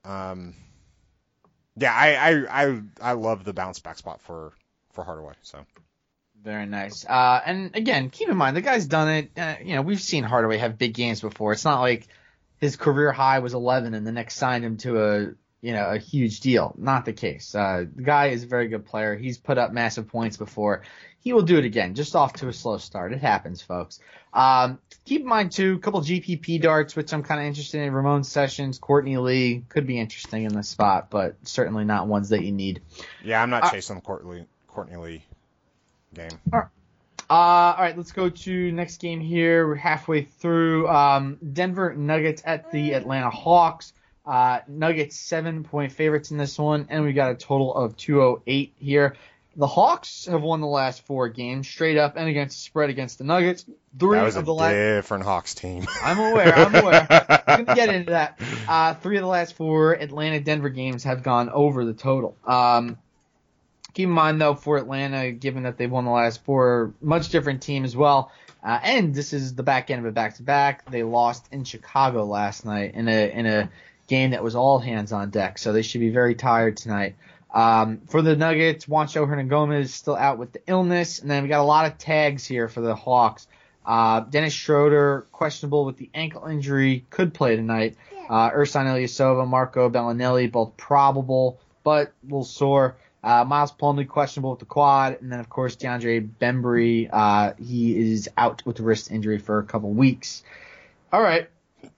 I love the bounce back spot for Hardaway. So very nice. And again, keep in mind the guy's done it. We've seen Hardaway have big games before. It's not like his career high was 11 and the Knicks signed him to a huge deal. Not the case. The guy is a very good player. He's put up massive points before. He will do it again, just off to a slow start. It happens, folks. Keep in mind, too, a couple GPP darts, which I'm kind of interested in. Ramon Sessions, Courtney Lee could be interesting in this spot, but certainly not ones that you need. Yeah, I'm not chasing the Courtney Lee game. All right, let's go to next game here. We're halfway through. Denver Nuggets at the Atlanta Hawks. Nuggets 7-point favorites in this one, and we got a total of 208 here. The Hawks have won the last 4 games straight up and against the spread against the Nuggets. That was a different Hawks team. I'm aware. I'm going to get into that. 3 of the last 4 Atlanta-Denver games have gone over the total. Keep in mind, though, for Atlanta, given that they've won the last 4, much different team as well. And this is the back end of a back-to-back. They lost in Chicago last night in a game that was all hands on deck, so they should be very tired tonight. For the Nuggets, Juancho Hernangomez is still out with the illness, and then we got a lot of tags here for the Hawks. Dennis Schroeder, questionable with the ankle injury, could play tonight. Ersan Ilyasova, Marco Bellinelli, both probable, but will soar. Miles Plumlee questionable with the quad, and then of course DeAndre Bembry, he is out with a wrist injury for a couple weeks. All right,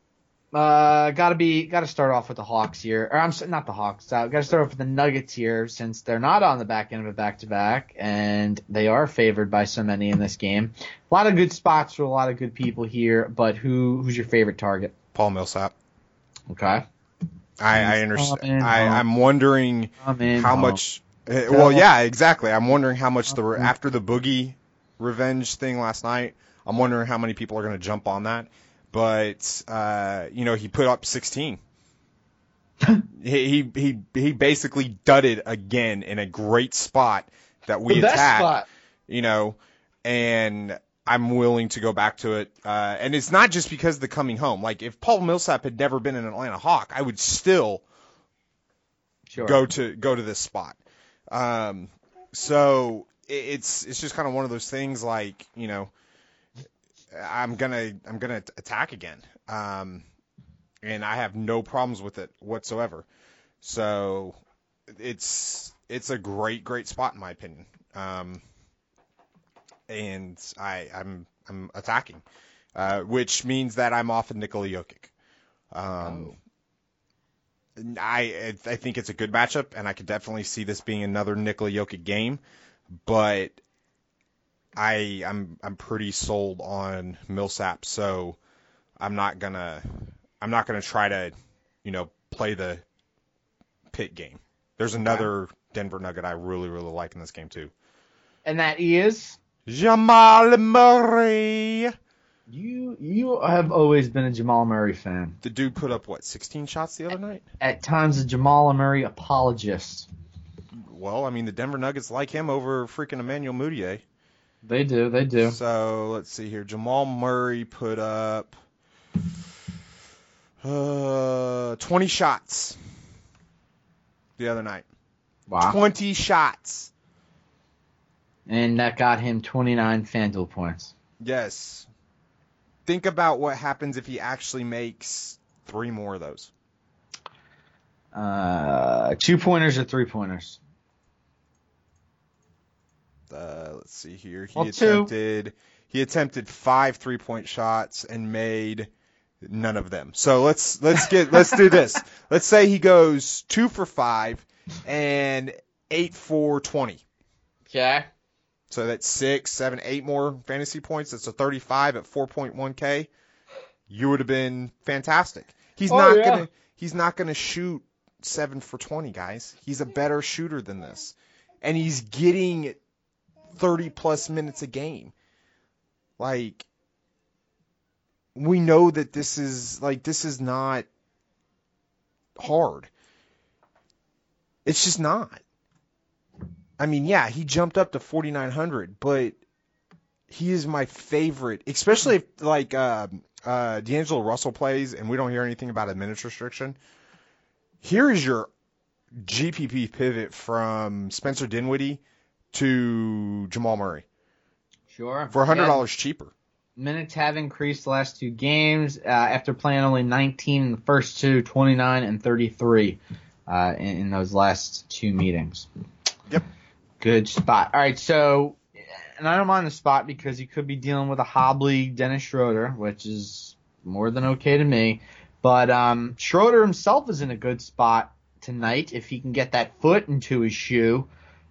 gotta start off with the Hawks here, or not the Hawks. Gotta start off with the Nuggets here, since they're not on the back end of a back-to-back, and they are favored by so many in this game. A lot of good spots for a lot of good people here, but who's your favorite target? Paul Millsap. Okay. I understand. I'm wondering how much. Well, yeah, exactly. I'm wondering how much after the Boogie revenge thing last night. I'm wondering how many people are going to jump on that. But he put up 16. he basically dudded again in a great spot that we attacked. And I'm willing to go back to it. And it's not just because of the coming home. Like, if Paul Millsap had never been an Atlanta Hawk, I would still go to this spot. So it's just kind of one of those things, like, I'm gonna attack again. And I have no problems with it whatsoever. So it's a great spot in my opinion. And I'm attacking, which means that I'm off of Nikola Jokic. I think it's a good matchup, and I could definitely see this being another Nikola Jokic game, but I'm pretty sold on Millsap, so I'm not gonna try to play the pit game. There's another Denver Nugget I really like in this game too, and that is Jamal Murray. You have always been a Jamal Murray fan. The dude put up, 16 shots the other night? At times a Jamal Murray apologist. Well, I mean, the Denver Nuggets like him over freaking Emmanuel Mudiay. They do. So, let's see here. Jamal Murray put up 20 shots the other night. Wow. 20 shots. And that got him 29 FanDuel points. Yes. Think about what happens if he actually makes 3 more of those. 2-pointers or 3-pointers? Let's see here. He attempted 5 3-point shots and made none of them. So let's do this. Let's say he goes 2 for 5 and 8 for 20. Okay. So that's 6, 7, 8 more fantasy points. That's a 35 at 4.1K. You would have been fantastic. He's not gonna shoot 7 for 20, guys. He's a better shooter than this, and he's getting 30 plus minutes a game. Like, we know that this is not hard. It's just not. I mean, yeah, he jumped up to 4,900, but he is my favorite, especially if D'Angelo Russell plays and we don't hear anything about a minutes restriction. Here is your GPP pivot from Spencer Dinwiddie to Jamal Murray. Sure. For $100 cheaper. Minutes have increased the last 2 games after playing only 19 in the first 2, 29 and 33 in those last 2 meetings. Yep. Good spot. All right, so, and I don't mind the spot because he could be dealing with a hobbly Dennis Schroeder, which is more than okay to me. But Schroeder himself is in a good spot tonight if he can get that foot into his shoe.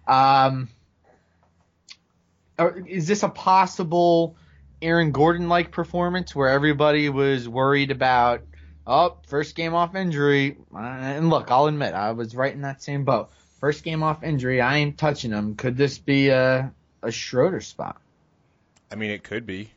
Is this a possible Aaron Gordon-like performance where everybody was worried about, first game off injury? And look, I'll admit, I was right in that same boat. First game off injury, I ain't touching him. Could this be a Schroeder spot? I mean, it could be.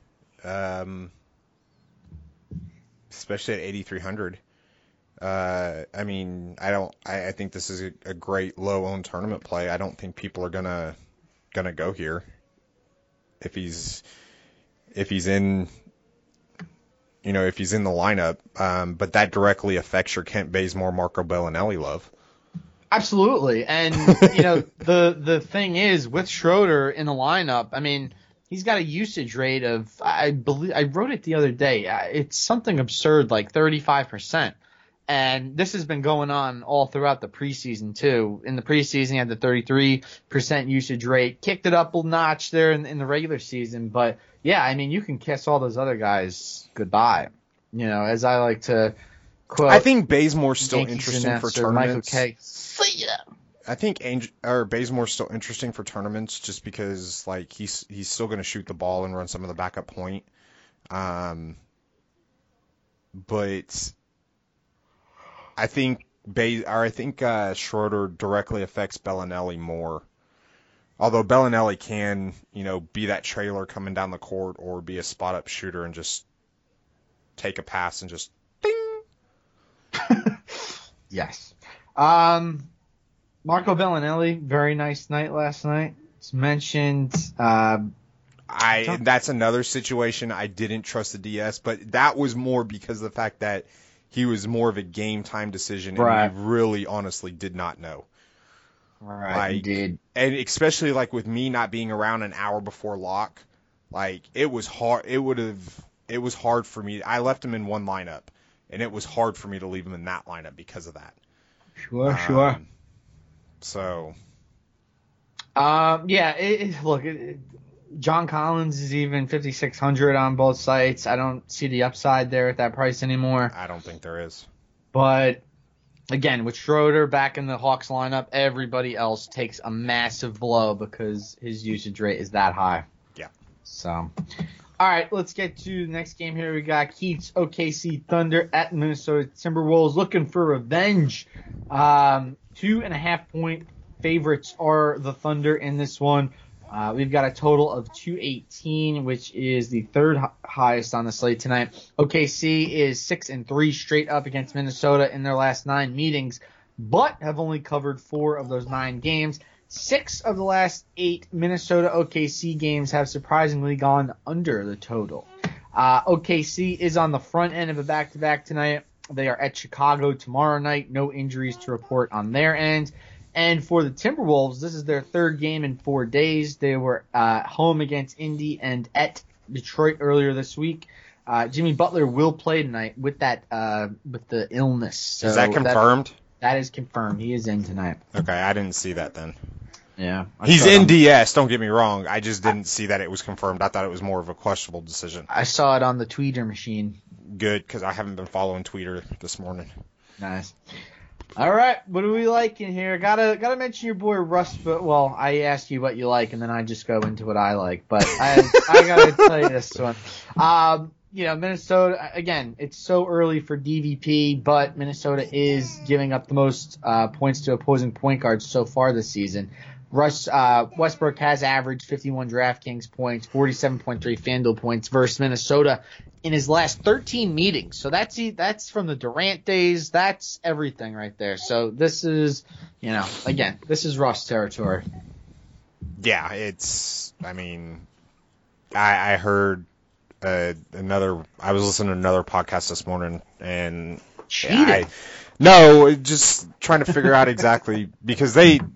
Especially at 8,300. I mean, I think this is a great low-owned tournament play. I don't think people are gonna go here if he's in the lineup. But that directly affects your Kent Bazemore, Marco Bellinelli love. Absolutely. And, the thing is, with Schroeder in the lineup, I mean, he's got a usage rate of, I believe, I wrote it the other day, it's something absurd, like 35%. And this has been going on all throughout the preseason, too. In the preseason, he had the 33% usage rate. Kicked it up a notch there in the regular season. But, yeah, I mean, you can kiss all those other guys goodbye. You know, as I like to quote. I think Bazemore's still interesting for tournaments. Michael K. See ya. I think Bazemore's still interesting for tournaments just because, like, he's still going to shoot the ball and run some of the backup point. But I think Schroeder directly affects Bellinelli more. Although Bellinelli can, you know, be that trailer coming down the court or be a spot up shooter and just take a pass and just ding. Yes. Marco Bellinelli, very nice night last night. It's mentioned. That's another situation. I didn't trust the DS, but that was more because of the fact that he was more of a game time decision, and we really honestly did not know. Right, indeed. And especially like with me not being around an hour before lock, like it was hard. It was hard for me. I left him in one lineup, and it was hard for me to leave him in that lineup because of that. Sure. So. Look, John Collins is even 5,600 on both sites. I don't see the upside there at that price anymore. I don't think there is. But again, with Schroeder back in the Hawks lineup, everybody else takes a massive blow because his usage rate is that high. Yeah. So, all right, let's get to the next game here. We got Heat's OKC Thunder at Minnesota Timberwolves looking for revenge. 2.5-point favorites are the Thunder in this one. We've got a total of 218, which is the third highest on the slate tonight. OKC is 6-3 straight up against Minnesota in their last 9 meetings, but have only covered 4 of those 9 games. 6 of the last 8 Minnesota OKC games have surprisingly gone under the total. OKC is on the front end of a back-to-back tonight. They are at Chicago tomorrow night. No injuries to report on their end. And for the Timberwolves, this is their third game in 4 days. They were home against Indy and at Detroit earlier this week. Jimmy Butler will play tonight with the illness. So is that confirmed? That is confirmed. He is in tonight. Okay, I didn't see that then. Yeah. He's in DS, don't get me wrong. I just didn't see that it was confirmed. I thought it was more of a questionable decision. I saw it on the Tweeter machine. Good, because I haven't been following Twitter this morning. Nice. All right, what do we like in here? Gotta mention your boy Russ. But well, I ask you what you like, and then I just go into what I like. But I gotta tell you this one. Minnesota again. It's so early for DVP, but Minnesota is giving up the most points to opposing point guards so far this season. Westbrook has averaged 51 DraftKings points, 47.3 FanDuel points versus Minnesota in his last 13 meetings. So that's from the Durant days. That's everything right there. So this is, this is Russ territory. Yeah, I heard I was listening to another podcast this morning and just trying to figure out exactly because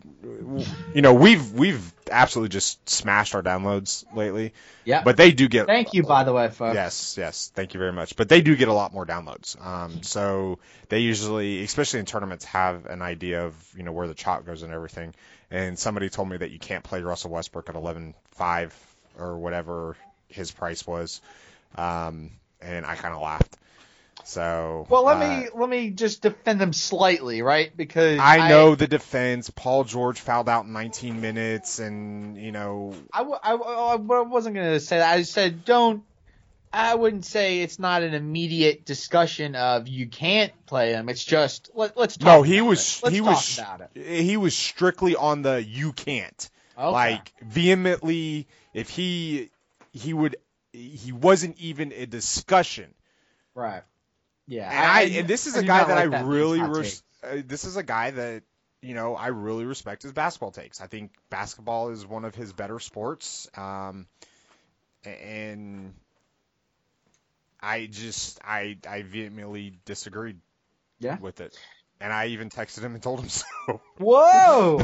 we've absolutely just smashed our downloads lately. Yeah. But they do get. Thank you, by the way, folks. Yes. Thank you very much. But they do get a lot more downloads. So they usually, especially in tournaments, have an idea of where the chalk goes and everything. And somebody told me that you can't play Russell Westbrook at 11.5 or whatever his price was, and I kind of laughed. So let me just defend them slightly, right? Because I know the defense. Paul George fouled out in 19 minutes, and I wasn't going to say that. I said I wouldn't say it's not an immediate discussion of you can't play him. It's just let's talk. No, talk about it. He was strictly on the you can't. Okay. Like vehemently, if he wasn't even a discussion. Right. Yeah, and this is a guy that I really this is a guy that I really respect his basketball takes. I think basketball is one of his better sports, and I vehemently disagreed with it, and I even texted him and told him so. Whoa!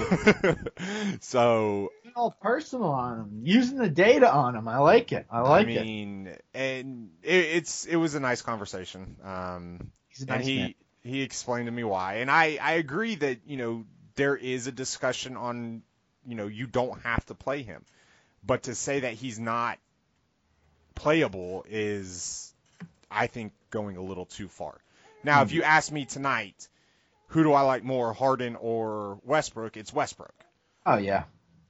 So all personal on him, using the data on him. I like it. And it was a nice conversation. He's a nice man. he explained to me why. And I agree that, there is a discussion on, you don't have to play him. But to say that he's not playable is, I think, going a little too far. Now, if you ask me tonight, who do I like more, Harden or Westbrook? It's Westbrook. Oh, yeah.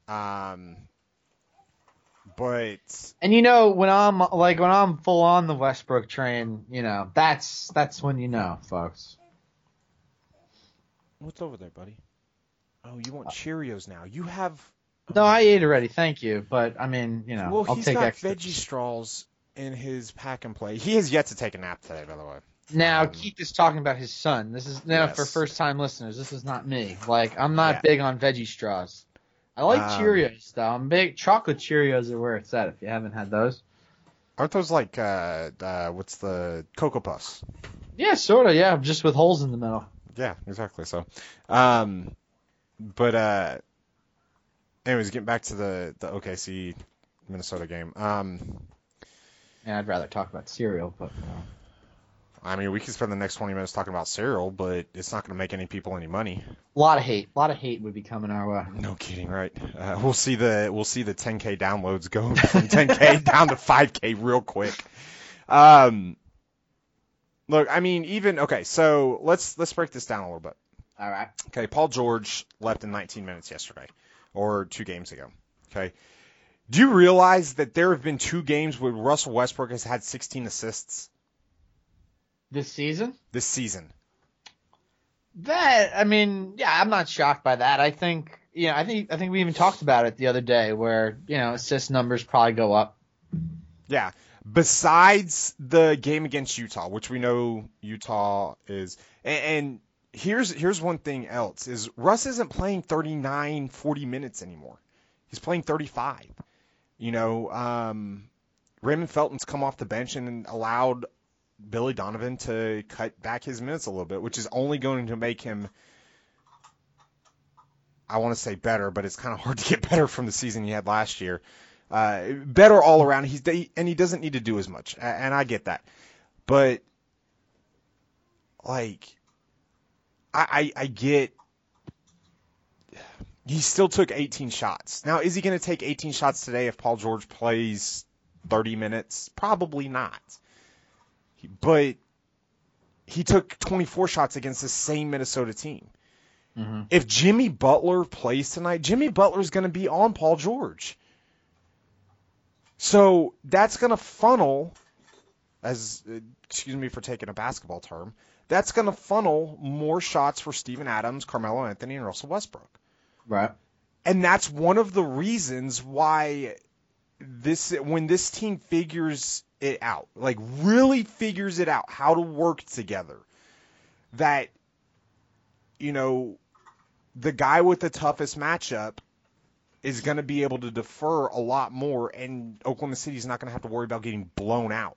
But when I'm full on the Westbrook train, that's when folks. What's over there, buddy? Oh, you want Cheerios now? You have. No, I ate already. Thank you, but I mean, Well, I'll he's take got extra. veggie straws in his pack and play. He has yet to take a nap today, by the way. Now, Keith is talking about his son. This is for first-time listeners. This is not me. I'm not big on veggie straws. I like Cheerios, though. I'm big. Chocolate Cheerios are where it's at, if you haven't had those. Aren't those like, what's the Cocoa Puffs? Yeah, sort of, yeah, just with holes in the middle. Yeah, exactly. So, anyways, getting back to the OKC Minnesota game. Yeah, I'd rather talk about cereal, but. I mean, we could spend the next 20 minutes talking about cereal, but it's not going to make any people any money. A lot of hate would be coming our way. No kidding, right? We'll see the 10K downloads go from 10K down to 5K real quick. Look, I mean, so let's break this down a little bit. All right. Okay, Paul George left in 19 minutes yesterday, or 2 games ago. Okay. Do you realize that there have been 2 games where Russell Westbrook has had 16 assists? This season? This season. I'm not shocked by that. I think we even talked about it the other day where, assist numbers probably go up. Yeah. Besides the game against Utah, which we know Utah is, and here's one thing else, is Russ isn't playing 39, 40 minutes anymore. He's playing 35. Raymond Felton's come off the bench and allowed Billy Donovan to cut back his minutes a little bit, which is only going to make him, I want to say better, but it's kind of hard to get better from the season he had last year. Better all around. And he doesn't need to do as much, and I get that. But I get. He still took 18 shots. Now, is he going to take 18 shots today if Paul George plays 30 minutes? Probably not. But he took 24 shots against the same Minnesota team. Mm-hmm. If Jimmy Butler plays tonight, Jimmy Butler's going to be on Paul George. So that's going to funnel, excuse me for taking a basketball term, that's going to funnel more shots for Steven Adams, Carmelo Anthony, and Russell Westbrook. Right. And that's one of the reasons why when this team figures it out, really figures it out, how to work together, that, the guy with the toughest matchup is going to be able to defer a lot more, and Oklahoma City's not going to have to worry about getting blown out.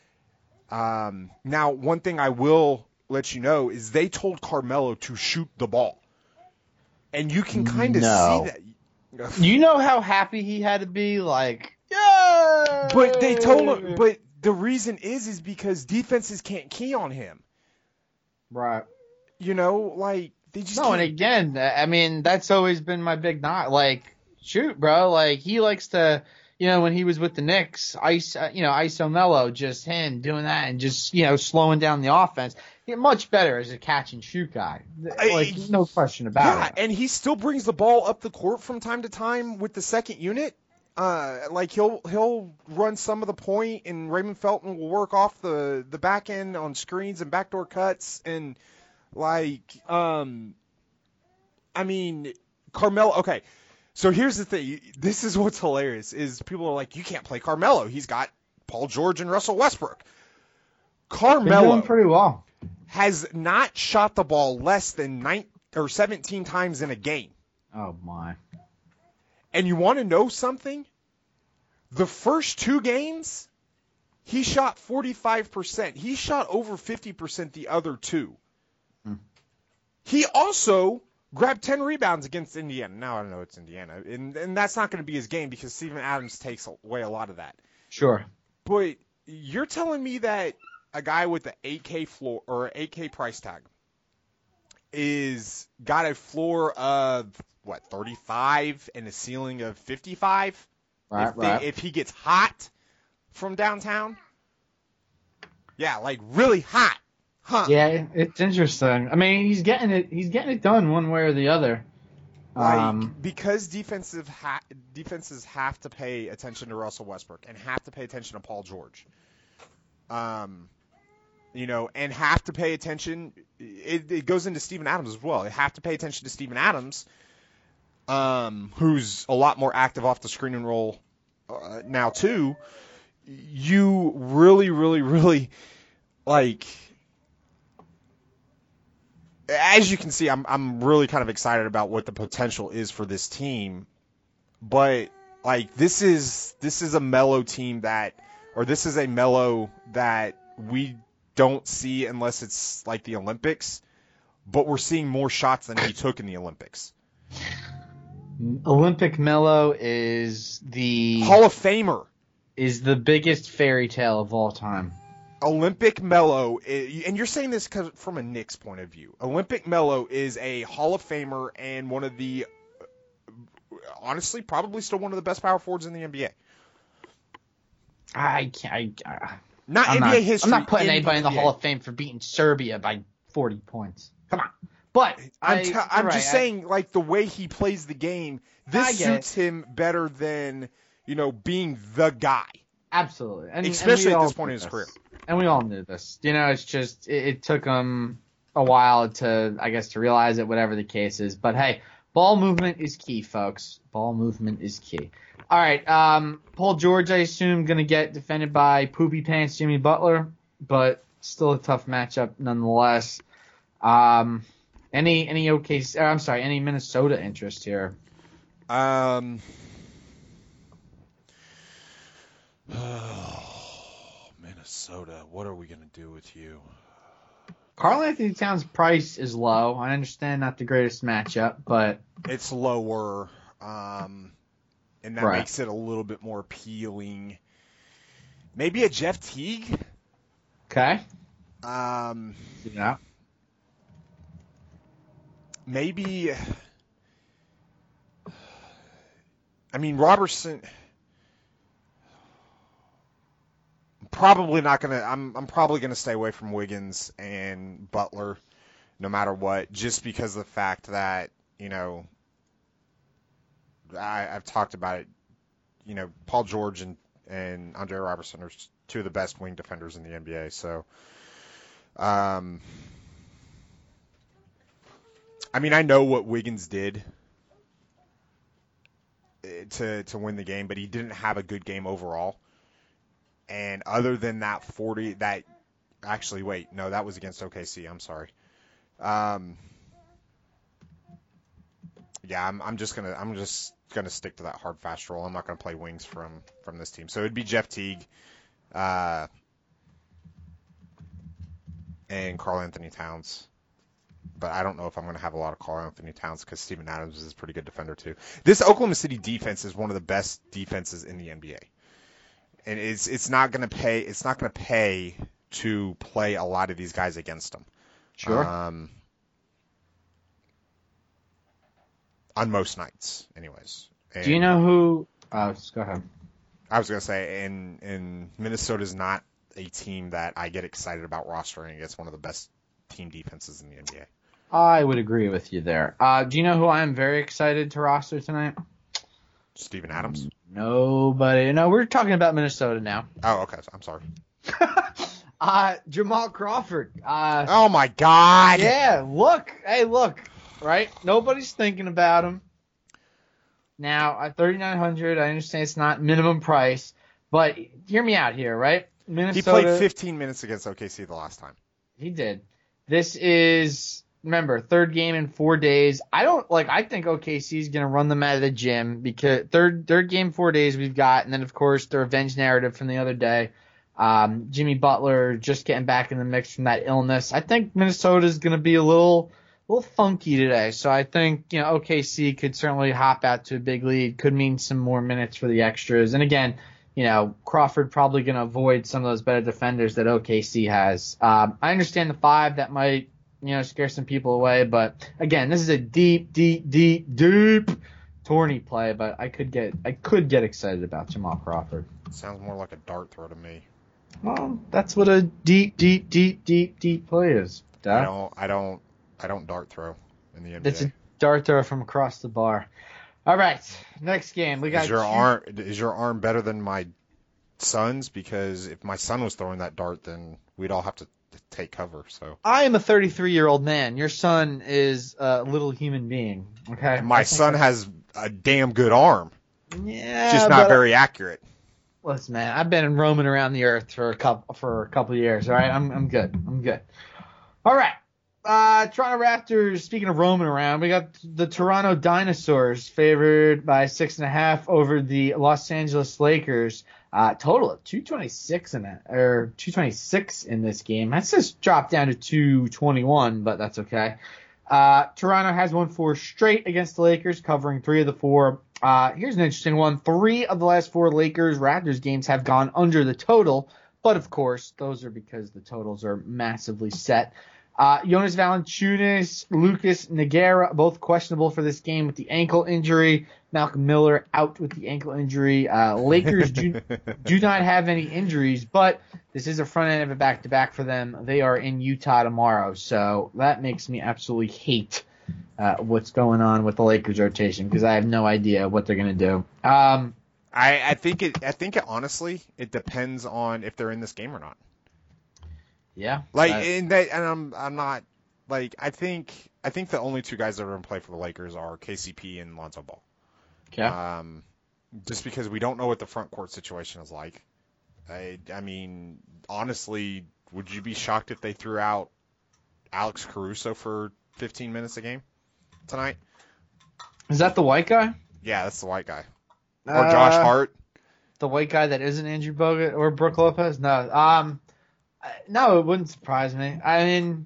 Now, one thing I will let you know is they told Carmelo to shoot the ball. And you can kind of see that. You know how happy he had to be? Yeah! But they told him, but the reason is because defenses can't key on him. Right. They just No, and again, that's always been my big knock. Shoot, bro. He likes to, when he was with the Knicks, ISO Melo, just him doing that and just, slowing down the offense. He's much better as a catch and shoot guy. No question about it. And he still brings the ball up the court from time to time with the second unit. He'll run some of the point, and Raymond Felton will work off the back end on screens and backdoor cuts, and Carmelo. Okay, so here's the thing. This is what's hilarious is people are like, you can't play Carmelo. He's got Paul George and Russell Westbrook. Carmelo doing pretty well. Has not shot the ball less than 17 times in a game. Oh my. And you want to know something? The first 2 games, he shot 45%. He shot over 50% the other 2. He also grabbed 10 rebounds against Indiana. Now I know it's Indiana. And that's not going to be his game because Steven Adams takes away a lot of that. Sure. But you're telling me that a guy with an 8K floor or 8K price tag is got a floor of 35 and a ceiling of 55. Right. If he gets hot from downtown, yeah, like really hot, huh? Yeah, it's interesting. I mean, he's getting it done one way or the other. Because defenses have to pay attention to Russell Westbrook and have to pay attention to Paul George. And have to pay attention. It goes into Steven Adams as well. They have to pay attention to Steven Adams, who's a lot more active off the screen and roll now too. You really, really, really like. As you can see, I'm really kind of excited about what the potential is for this team, but like this is a Melo team this is a Melo that we don't see unless it's like the Olympics, but we're seeing more shots than he took in the Olympics. Olympic Melo is the Hall of Famer, is the biggest fairy tale of all time. Olympic Melo, and you're saying this from a Knicks point of view. Olympic Melo is a Hall of Famer and one of the, honestly, probably still one of the best power forwards in the NBA. Not NBA history. I'm not putting anybody in the Hall of Fame for beating Serbia by 40 points. Come on. But I'm just saying, like, the way he plays the game, this suits him better than, being the guy. Absolutely. Especially at this point in his career. And we all knew this. It's just it took him a while to realize it, whatever the case is. But hey, ball movement is key, folks. Ball movement is key. All right, Paul George, I assume, going to get defended by Poopy Pants Jimmy Butler, but still a tough matchup nonetheless. Any Minnesota interest here? Minnesota, what are we going to do with you? Karl-Anthony Towns' price is low. I understand not the greatest matchup, but it's lower, and that makes it a little bit more appealing. Maybe a Jeff Teague? Okay. Yeah. Maybe. I mean, Robertson. Probably not gonna. I'm probably gonna stay away from Wiggins and Butler, no matter what, just because of the fact that I've talked about it. Paul George and Andre Robertson are two of the best wing defenders in the NBA. So, I mean, I know what Wiggins did to win the game, but he didn't have a good game overall. And other than that 40, that was against OKC. I'm sorry. I'm just gonna stick to that hard fast roll. I'm not gonna play wings from this team. So it'd be Jeff Teague, and Karl-Anthony Towns. But I don't know if I'm going to have a lot of Karl-Anthony Towns because Steven Adams is a pretty good defender too. This Oklahoma City defense is one of the best defenses in the NBA. And it's not going to pay. It's not going to pay to play a lot of these guys against them. Sure. On most nights, anyways. Do you know who? Go ahead. I was going to say, and Minnesota's not a team that I get excited about rostering against one of the best team defenses in the NBA. I would agree with you there. Do you know who I'm very excited to roster tonight? Steven Adams? Nobody. No, we're talking about Minnesota now. Oh, okay. I'm sorry. Jamal Crawford. Oh, my God. Yeah, look. Hey, look. Right? Nobody's thinking about him. Now, at $3,900, I understand it's not minimum price, but hear me out here, right? Minnesota. He played 15 minutes against OKC the last time. He did. This is, remember, third game in 4 days. I think OKC is going to run them out of the gym because third game, 4 days we've got. And then, of course, the revenge narrative from the other day. Jimmy Butler just getting back in the mix from that illness. I think Minnesota's going to be a little funky today. So I think, OKC could certainly hop out to a big lead. Could mean some more minutes for the extras. And again, Crawford probably going to avoid some of those better defenders that OKC has. I understand the 5 that might, scare some people away. But again, this is a deep tourney play. But I could get excited about Jamal Crawford. Sounds more like a dart throw to me. Well, that's what a deep play is. Duh. I don't dart throw in the NBA. It's a dart throw from across the bar. All right, next game we got. Is your arm better than my son's? Because if my son was throwing that dart, then we'd all have to take cover. So I am a 33-year-old man. Your son is a little human being. Okay. And my son has a damn good arm. Yeah, just not very accurate. Listen, man, I've been roaming around the earth for a couple of years. All right, I'm good. All right. Toronto Raptors, speaking of roaming around, we got the Toronto Dinosaurs favored by 6.5 over the Los Angeles Lakers. Total of 226 in this game. That's just dropped down to 221, but that's okay. Toronto has won 4 straight against the Lakers, covering 3 of the 4. Here's an interesting one. 3 of the last 4 Lakers-Raptors games have gone under the total, but of course, those are because the totals are massively set. Jonas Valanciunas, Lucas Nogueira, both questionable for this game with the ankle injury. Malcolm Miller out with the ankle injury. Lakers do not have any injuries, but this is a front end of a back-to-back for them. They are in Utah tomorrow, so that makes me absolutely hate what's going on with the Lakers rotation because I have no idea what they're going to do. I think it honestly, it depends on if they're in this game or not. Yeah. I'm not like I think the only 2 guys that are going to play for the Lakers are KCP and Lonzo Ball. Okay. Just because we don't know what the front court situation is like. I mean, honestly, would you be shocked if they threw out Alex Caruso for 15 minutes a game tonight? Is that the white guy? Yeah, that's the white guy. Or Josh Hart. The white guy that isn't Andrew Bogut or Brook Lopez? No. No, it wouldn't surprise me. I mean,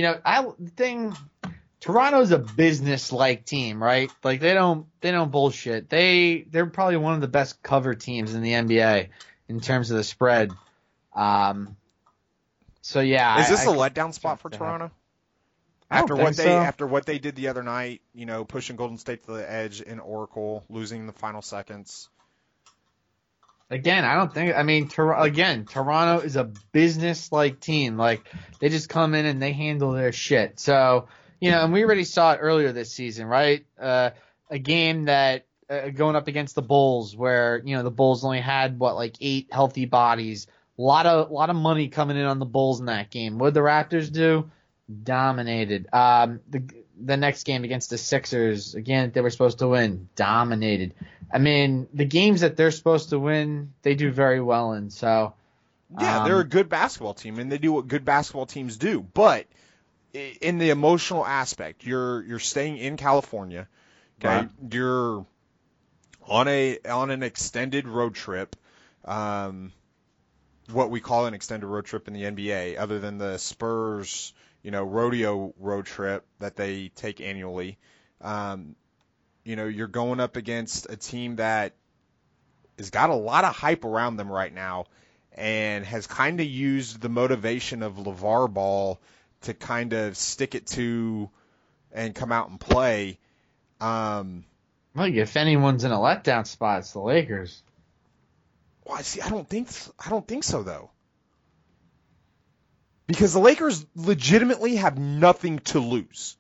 Toronto's a business-like team, right? Like they don't bullshit. They're probably one of the best cover teams in the NBA in terms of the spread. So yeah. Is this a letdown spot for Toronto? After what they did the other night, pushing Golden State to the edge in Oracle, losing in the final seconds. Again, I don't think. I mean, Toronto is a business-like team. Like they just come in and they handle their shit. So and we already saw it earlier this season, right? A game that going up against the Bulls, where the Bulls only had 8 healthy bodies. A lot of money coming in on the Bulls in that game. What did the Raptors do? Dominated. The next game against the Sixers, again, they were supposed to win. Dominated. I mean, the games that they're supposed to win, they do very well in. So, yeah, they're a good basketball team, and they do what good basketball teams do. But in the emotional aspect, you're staying in California. Okay, right. You're on an extended road trip. What we call an extended road trip in the NBA, other than the Spurs, rodeo road trip that they take annually. You're going up against a team that has got a lot of hype around them right now and has kind of used the motivation of LeVar Ball to kind of stick it to and come out and play. Well, if anyone's in a letdown spot, it's the Lakers. Well, see, I don't think so, though. Because the Lakers legitimately have nothing to lose.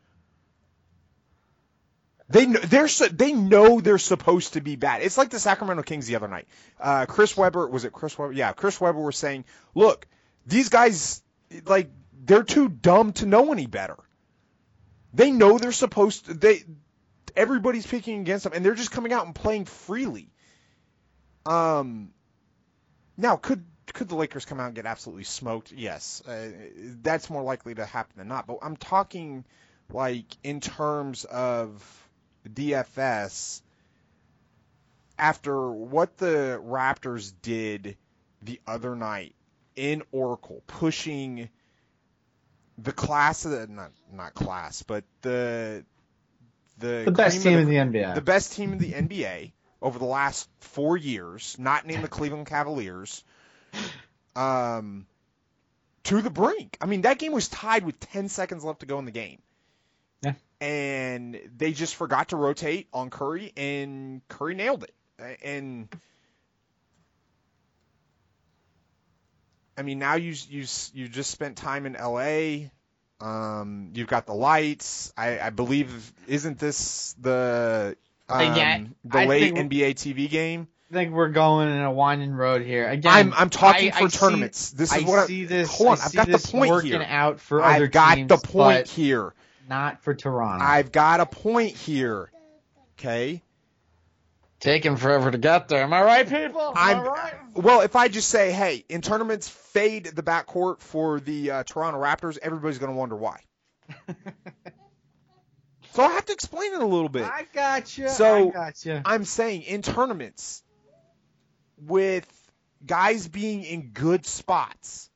They know they're supposed to be bad. It's like the Sacramento Kings the other night. Chris Webber, was it Chris Webber? Yeah, Chris Webber was saying, look, these guys, they're too dumb to know any better. They know they're supposed to, everybody's picking against them, and they're just coming out and playing freely. Now, could the Lakers come out and get absolutely smoked? Yes. That's more likely to happen than not. But I'm talking, in terms of DFS, after what the Raptors did the other night in Oracle, pushing the class of the not class, but the best team in the NBA. The best team in the NBA over the last 4 years, not named the Cleveland Cavaliers, to the brink. I mean, that game was tied with 10 seconds left to go in the game. Yeah. And they just forgot to rotate on Curry, and Curry nailed it. And I mean, now you just spent time in LA. You've got the lights. I believe, isn't this the late NBA TV game? I think we're going in a winding road here. Again, I'm talking for tournaments. Hold on, I've got the point here. Out for other teams, I've got the point here. Not for Toronto. I've got a point here. Okay. Taking forever to get there. Am I right, people? Am I right? Well, if I just say, hey, in tournaments, fade the backcourt for the Toronto Raptors, everybody's going to wonder why. So I have to explain it a little bit. I got you. I'm saying in tournaments, with guys being in good spots,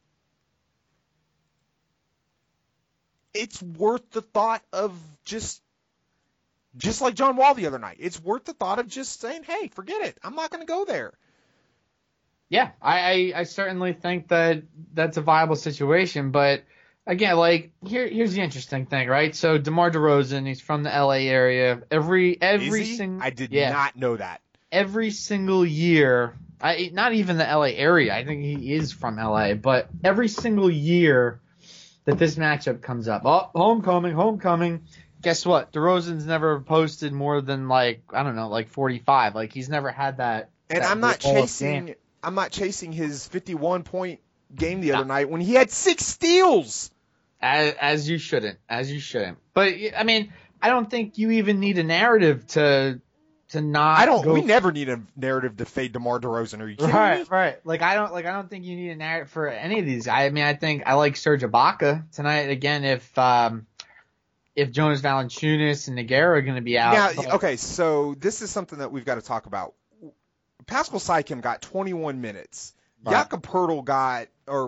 it's worth the thought of just like John Wall the other night. It's worth the thought of just saying, hey, forget it. I'm not going to go there. Yeah, I certainly think that that's a viable situation. But, again, like, here's the interesting thing, right? So, DeMar DeRozan, he's from the L.A. area. Every single, I did not know that. Every single year, not even the L.A. area. I think he is from L.A. But every single year that this matchup comes up, homecoming. Guess what? DeRozan's never posted more than 45. Like, he's never had that. And I'm not chasing his 51-point game the other night when he had 6 steals. As you shouldn't. But I mean, I don't think you even need a narrative to not. We never need a narrative to fade DeMar DeRozan. Are you kidding me? Right. Like I don't think you need a narrative for any of these guys. I mean, I think I like Serge Ibaka tonight. Again, if Jonas Valanciunas and Nogueira are going to be out. Now, okay, so this is something that we've got to talk about. Pascal Siakam got 21 minutes. Right. Jakob Poeltl got,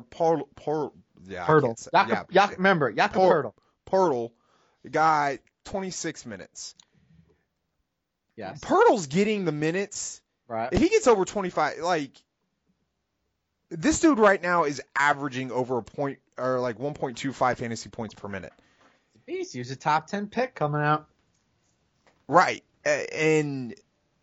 Poeltl got 26 minutes. Yes. Poeltl's getting the minutes. Right. If he gets over 25, this dude right now is averaging over a point or 1.25 fantasy points per minute. He was a top 10 pick coming out. Right. And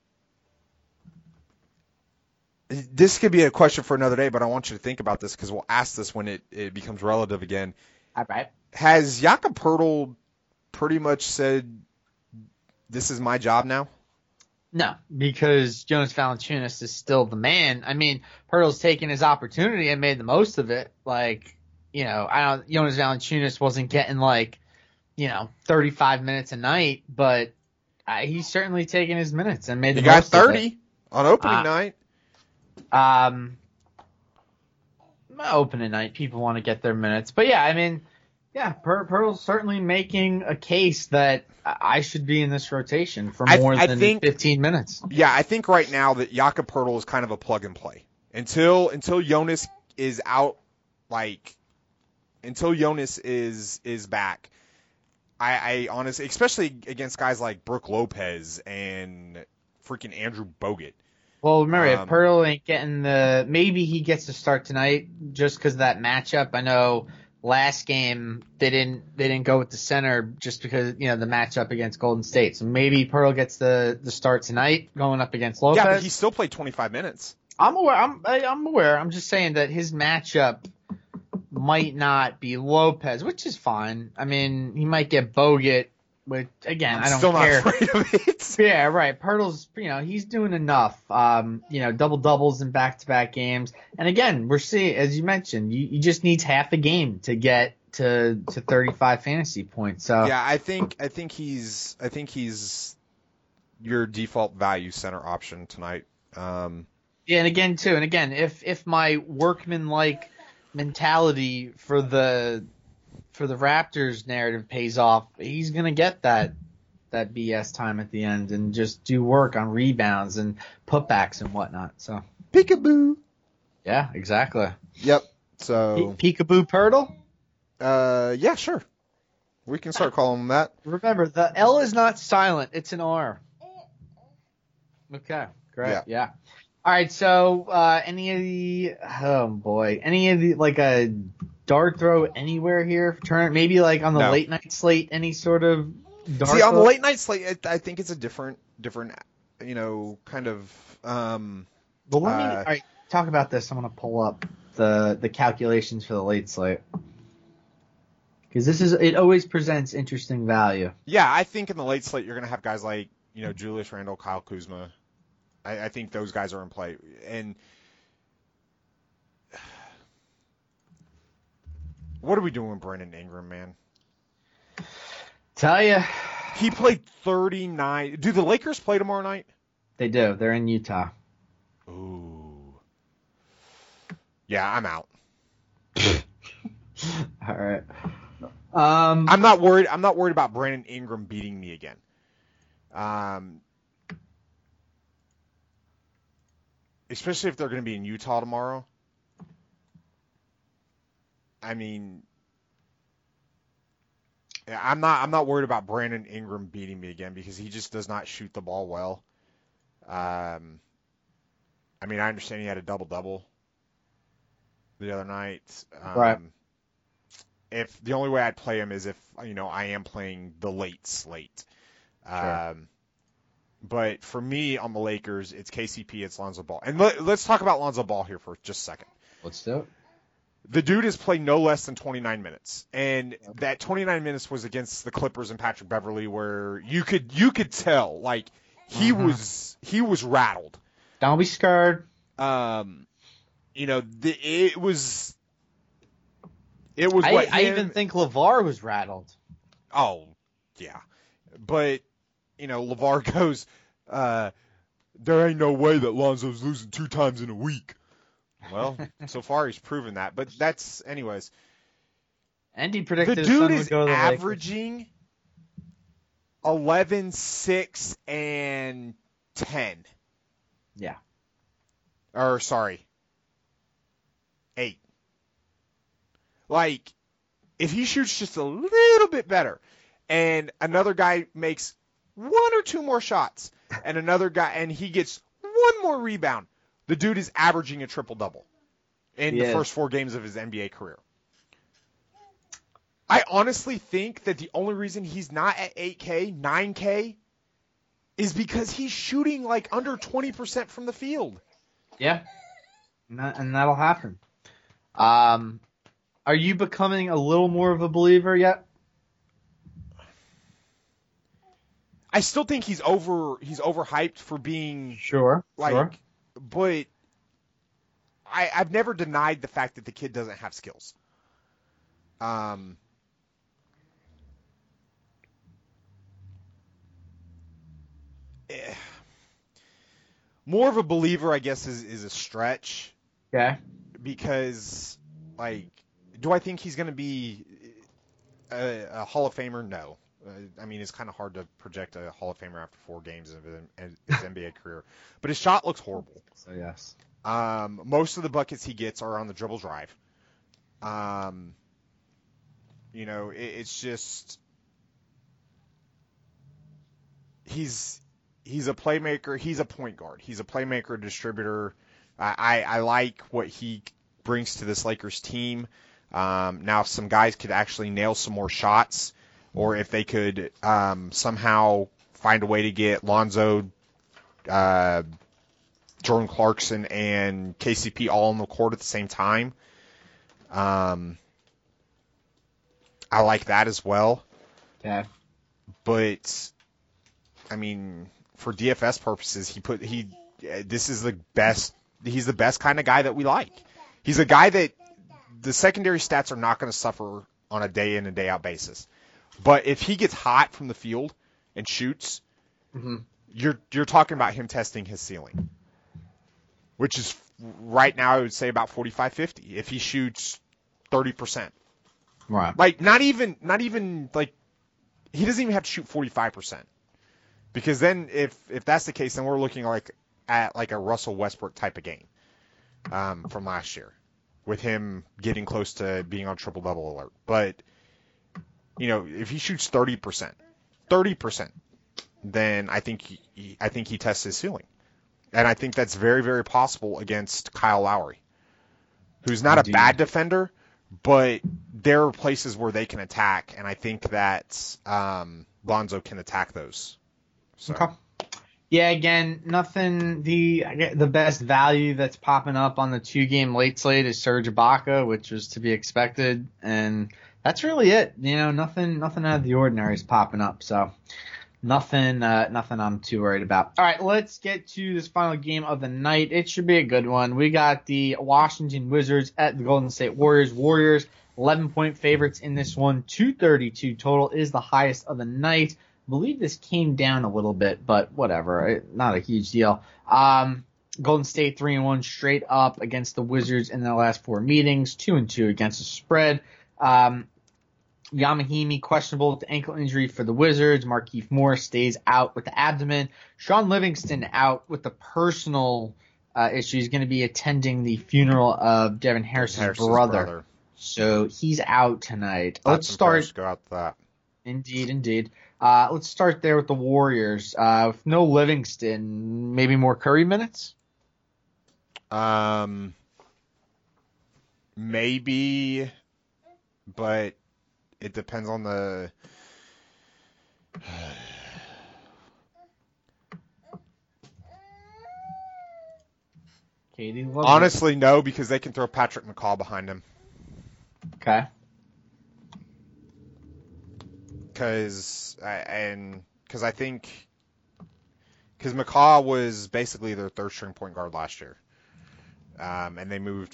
this could be a question for another day, but I want you to think about this because we'll ask this when it becomes relative again. All right. Has Jakob Poeltl pretty much said, this is my job now? No, because Jonas Valanciunas is still the man. I mean, Poeltl's taken his opportunity and made the most of it. Jonas Valanciunas wasn't getting 35 minutes a night, but he's certainly taken his minutes and made the most of it. He got 30 on opening night. Opening night, people want to get their minutes. But yeah, I mean, Poeltl's certainly making a case that I should be in this rotation for more than 15 minutes. Yeah, I think right now that Jakob Poeltl is kind of a plug and play. Until Jonas is out, until Jonas is back, I honestly, especially against guys like Brook Lopez and freaking Andrew Bogut. Well, remember, if Poeltl ain't getting maybe he gets to start tonight just because of that matchup. I know last game they didn't go with the center just because the matchup against Golden State. So maybe Poeltl gets the start tonight going up against Lopez. Yeah, but he still played 25 minutes. I'm aware. I'm aware. I'm just saying that his matchup might not be Lopez, which is fine. I mean, he might get Bogut. Which, again, I don't still care. Not afraid of it. Yeah, right. Poeltl's, he's doing enough. Double doubles in back-to-back games. And again, we're seeing, as you mentioned, you just need half a game to get to 35 fantasy points. So yeah, I think he's your default value center option tonight. Yeah, and again, if my workman-like mentality for the Raptors narrative pays off, he's going to get that BS time at the end and just do work on rebounds and putbacks and whatnot. So peekaboo. Yeah, exactly. Yep. So peekaboo Poeltl? Yeah, sure. We can start calling him that. Remember, the L is not silent, it's an R. Okay, great. Yeah. All right, so any of the like a dart throw anywhere here for tournament? Maybe like on the late night slate, any sort of dart See, on throw? the late night slate, I think it's a different, kind of. Well, all right, talk about this. I'm gonna pull up the calculations for the late slate because it always presents interesting value. Yeah, I think in the late slate you're gonna have guys like Julius Randle, Kyle Kuzma. I think those guys are in play. And what are we doing with Brandon Ingram, man? Tell ya. He played 39. Do the Lakers play tomorrow night? They do. They're in Utah. Ooh. Yeah, I'm out. All right. I'm not worried about Brandon Ingram beating me again. Especially if they're going to be in Utah tomorrow. I mean, I'm not worried about Brandon Ingram beating me again because he just does not shoot the ball well. I mean, I understand he had a double-double the other night. Right. If the only way I'd play him is if I am playing the late slate. Sure. But for me on the Lakers, it's KCP, it's Lonzo Ball. And let's talk about Lonzo Ball here for just a second. Let's do it. The dude has played no less than 29 minutes. And that 29 minutes was against the Clippers and Patrick Beverley where you could tell, like, he was rattled. Don't be scared. It was I even think LeVar was rattled. Oh, yeah. But LeVar goes, there ain't no way that Lonzo's losing 2 times in a week. Well, so far he's proven that. But that's, anyways. And he predicted the his son dude would go to is the averaging 11, 6, and 10. Yeah. Or, sorry, 8. Like, if he shoots just a little bit better, and another guy makes 1 or 2 more shots, and another guy, and he gets 1 more rebound, the dude is averaging a triple-double in the first 4 games of his NBA career. I honestly think that the only reason he's not at 8K, 9K, is because he's shooting like under 20% from the field. Yeah. And that'll happen. Are you becoming a little more of a believer yet? I still think he's overhyped for being sure. But I've never denied the fact that the kid doesn't have skills. More of a believer, I guess, is a stretch. Okay. Because, like, do I think he's going to be a Hall of Famer? No. I mean, it's kind of hard to project a Hall of Famer after 4 games of his NBA career. But his shot looks horrible. So, yes. Most of the buckets he gets are on the dribble drive. It's just he's a playmaker. He's a point guard. He's a playmaker, distributor. I like what he brings to this Lakers team. Now, if some guys could actually nail some more shots, or if they could somehow find a way to get Lonzo, Jordan Clarkson, and KCP all on the court at the same time, I like that as well. Yeah. But, I mean, for DFS purposes, this is the best. He's the best kind of guy that we like. He's a guy that the secondary stats are not going to suffer on a day in and day out basis. But if he gets hot from the field and shoots, you're talking about him testing his ceiling, which is right now I would say about 45-50 if he shoots 30%. Right. Like not even like he doesn't even have to shoot 45%. Because then if that's the case, then we're looking at a Russell Westbrook type of game from last year, with him getting close to being on triple-double alert. But, if he shoots 30%, then I think he tests his ceiling. And I think that's very, very possible against Kyle Lowry, who's not a bad defender, but there are places where they can attack, and I think that Lonzo can attack those. So. Okay. Yeah, again, nothing. The best value that's popping up on the 2-game late slate is Serge Ibaka, which was to be expected, and that's really it. Nothing out of the ordinary is popping up. So nothing I'm too worried about. All right, let's get to this final game of the night. It should be a good one. We got the Washington Wizards at the Golden State Warriors. Warriors 11-point favorites in this one. 232 total is the highest of the night. I believe this came down a little bit, but whatever. Not a huge deal. Golden State 3-1 straight up against the Wizards in their last 4 meetings. 2-2 against the spread. Yamahimi questionable with the ankle injury for the Wizards. Markieff Morris stays out with the abdomen. Sean Livingston out with the personal issue. He's going to be attending the funeral of Devin Harris's brother. So he's out tonight. Let's start. Go out that. Indeed. Let's start there with the Warriors. With no Livingston, maybe more Curry minutes? Maybe, but it depends on the... Katie, honestly, no, because they can throw Patrick McCaw behind him. Okay. Because McCaw was basically their third-string point guard last year, and they moved,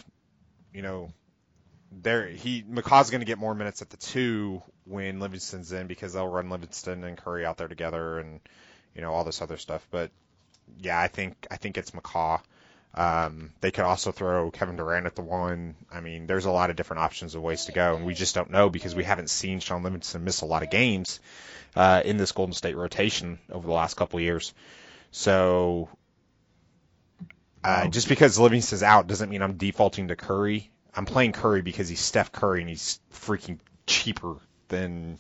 McCaw's going to get more minutes at the 2 when Livingston's in because they'll run Livingston and Curry out there together and all this other stuff. But yeah, I think it's McCaw. They could also throw Kevin Durant at the 1. I mean, there's a lot of different options of ways to go, and we just don't know because we haven't seen Sean Livingston miss a lot of games in this Golden State rotation over the last couple of years. So just because Livingston's out doesn't mean I'm defaulting to Curry. I'm playing Curry because he's Steph Curry and he's freaking cheaper than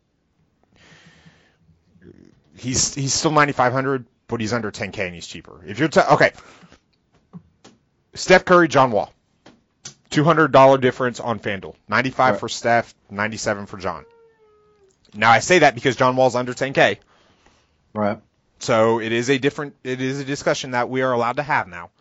he's still 9,500, but he's under 10K and he's cheaper. If you're okay. Steph Curry, John Wall. $200 difference on FanDuel. 95 for Steph, 97 for John. Now I say that because John Wall's under 10K. Right. So it is a discussion that we are allowed to have now.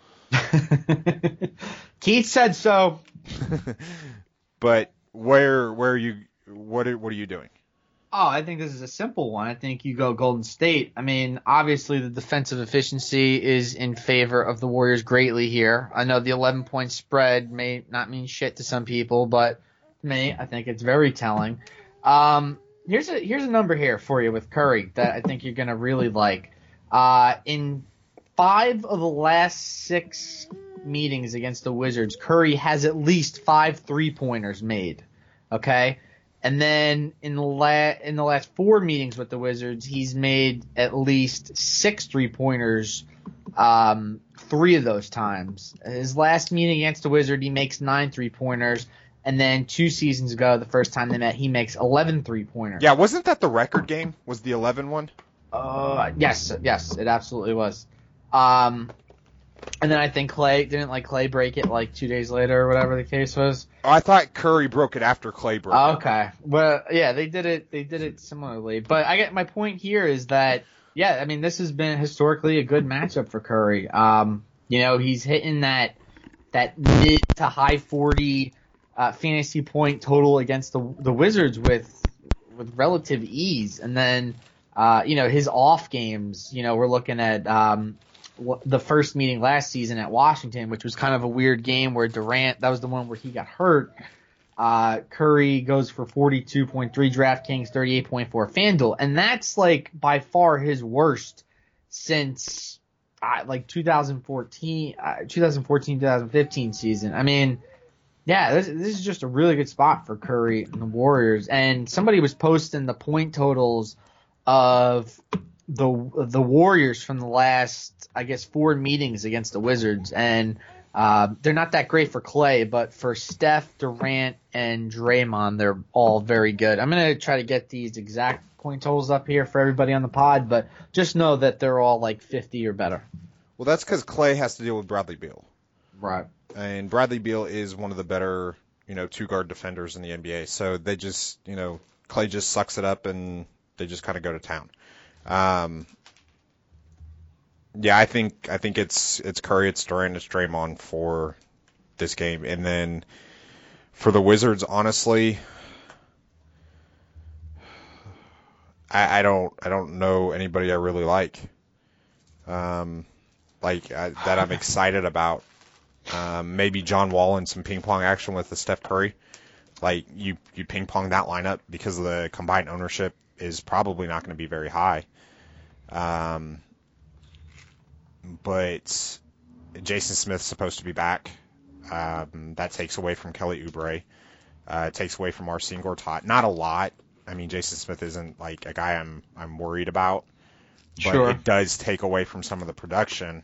Keith said so. But what are you doing? Oh, I think this is a simple one. I think you go Golden State. I mean, obviously the defensive efficiency is in favor of the Warriors greatly here. I know the 11-point spread may not mean shit to some people, but me, I think it's very telling. Here's a number here for you with Curry that I think you're going to really like. In 5 of the last 6 meetings against the Wizards, Curry has at least 5 3-pointers made. Okay? And then in the last 4 meetings with the Wizards, he's made at least 6 3-pointers, 3 of those times. His last meeting against the Wizards, he makes 9 3-pointers. And then 2 seasons ago, the first time they met, he makes 11 3-pointers. Yeah, wasn't that the record game? Was the 11 one? Yes, it absolutely was. And then I think Clay break it like 2 days later or whatever the case was. Oh, I thought Curry broke it after Clay broke it. Okay. Well, yeah, they did it similarly. But my point here is that, yeah, I mean, this has been historically a good matchup for Curry. He's hitting that mid to high 40 fantasy point total against the Wizards with relative ease. And then, his off games, we're looking at the first meeting last season at Washington, which was kind of a weird game where Durant, that was the one where he got hurt. Curry goes for 42.3 DraftKings, 38.4 FanDuel. And that's like by far his worst since 2014-2015 season. I mean, yeah, this is just a really good spot for Curry and the Warriors. And somebody was posting the point totals of the Warriors from the last, 4 meetings against the Wizards, and they're not that great for Clay, but for Steph, Durant, and Draymond, they're all very good. I'm going to try to get these exact point totals up here for everybody on the pod, but just know that they're all like 50 or better. Well, that's because Klay has to deal with Bradley Beal. Right. And Bradley Beal is one of the better, two-guard defenders in the NBA. So they just, Klay just sucks it up and they just kind of go to town. Yeah, I think it's Curry, it's Durant, it's Draymond for this game. And then for the Wizards, honestly, I don't know anybody I really like. That I'm excited about. Maybe John Wall and some ping pong action with the Steph Curry. Like you ping pong that lineup because the combined ownership is probably not going to be very high. But Jason Smith's supposed to be back. That takes away from Kelly Oubre. It takes away from Marcin Gortat. Not a lot. I mean, Jason Smith isn't like a guy I'm worried about, but sure. It does take away from some of the production.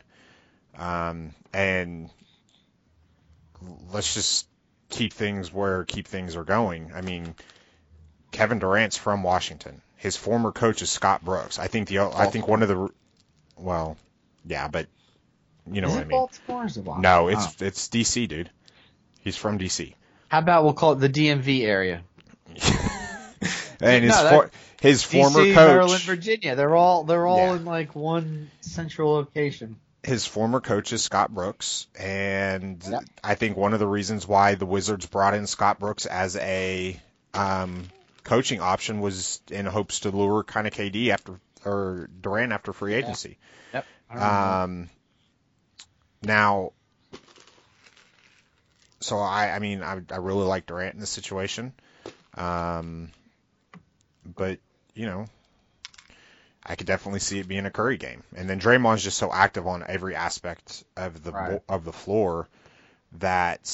And let's just keep things are going. I mean, Kevin Durant's from Washington. His former coach is Scott Brooks. I think one of the, well, yeah, but you know what I mean. Baltimore or is it Washington? No, it's DC, dude. He's from DC. How about we'll call it the DMV area? And his DC, former coach, Maryland, Virginia. They're all in like one central location. His former coach is Scott Brooks, and yep. I think one of the reasons why the Wizards brought in Scott Brooks as a coaching option was in hopes to lure kind of KD or Durant after free agency. Yep. Now, so I mean I really like Durant in this situation, but I could definitely see it being a Curry game. And then Draymond's just so active on every aspect of the floor that,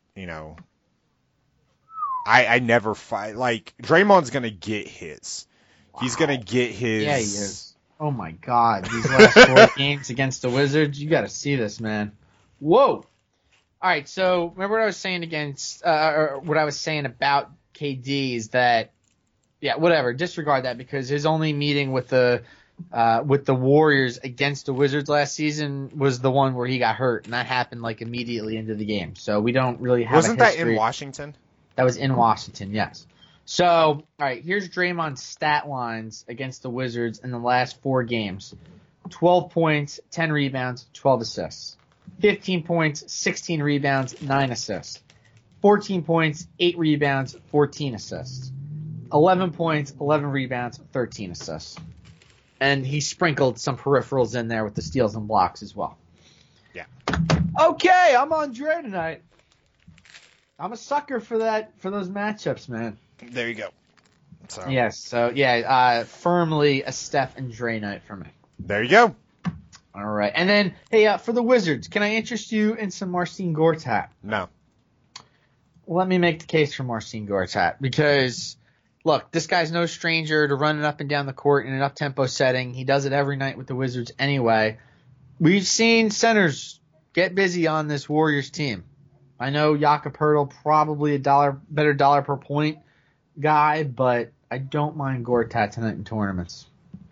I never fight. Like, Draymond's going to get his. Wow. He's going to get his. Yeah, he is. Oh, my God. These last 4 games against the Wizards, you got to see this, man. Whoa. All right, so remember what I was saying what I was saying about KD is that, yeah, whatever. Disregard that because his only meeting with the Warriors against the Wizards last season was the one where he got hurt, and that happened like immediately into the game. So we don't really have. Wasn't that in Washington? That was in Washington, yes. So all right, here's Draymond's stat lines against the Wizards in the last 4 games: 12 points, 10 rebounds, 12 assists; 15 points, 16 rebounds, 9 assists; 14 points, 8 rebounds, 14 assists. 11 points, 11 rebounds, 13 assists. And he sprinkled some peripherals in there with the steals and blocks as well. Yeah. Okay, I'm on Dre tonight. I'm a sucker for those matchups, man. There you go. Yes, firmly a Steph and Dre night for me. There you go. All right. And then, hey, for the Wizards, can I interest you in some Marcin Gortat? No. Let me make the case for Marcin Gortat because – look, this guy's no stranger to running up and down the court in an up-tempo setting. He does it every night with the Wizards anyway. We've seen centers get busy on this Warriors team. I know Jakob Poeltl probably better dollar per point guy, but I don't mind Gortat tonight in tournaments.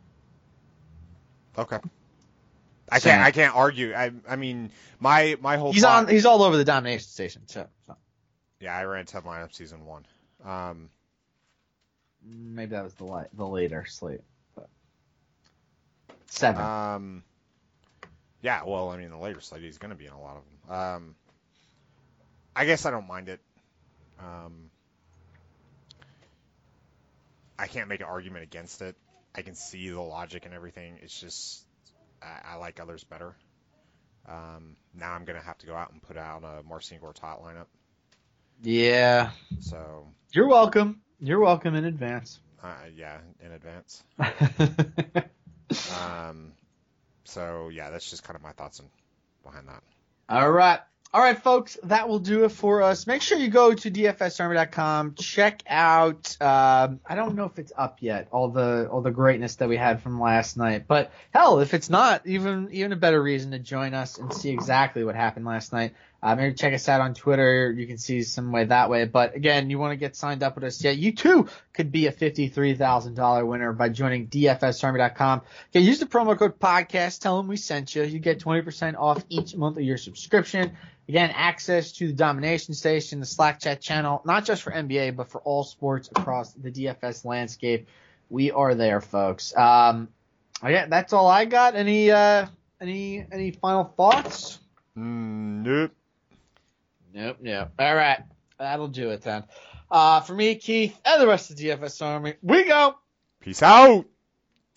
Okay. I can't argue. I mean my whole he's all over the domination station. So. Yeah, I ran 10 lineup season 1. Maybe that was the later slate. But 7. Yeah, well, I mean, the later slate, he's going to be in a lot of them. I guess I don't mind it. I can't make an argument against it. I can see the logic and everything. It's just I like others better. Now I'm going to have to go out and put out a Marcin Gortat lineup. Yeah. So you're welcome. You're welcome in advance. Yeah, in advance. So yeah, that's just kind of my thoughts behind that. All right, folks, that will do it for us. Make sure you go to dfsarmy.com. Check out. I don't know if it's up yet. All the greatness that we had from last night, but hell, if it's not, even a better reason to join us and see exactly what happened last night. Maybe check us out on Twitter. You can see some way that way. But again, you want to get signed up with us yet? You too could be a $53,000 winner by joining DFSArmy.com. Okay, use the promo code podcast. Tell them we sent you. You get 20% off each month of your subscription. Again, access to the Domination Station, the Slack chat channel, not just for NBA, but for all sports across the DFS landscape. We are there, folks. Yeah, that's all I got. Any final thoughts? Nope. Nope. All right. That'll do it then. For me, Keith, and the rest of the DFS Army, we go. Peace out.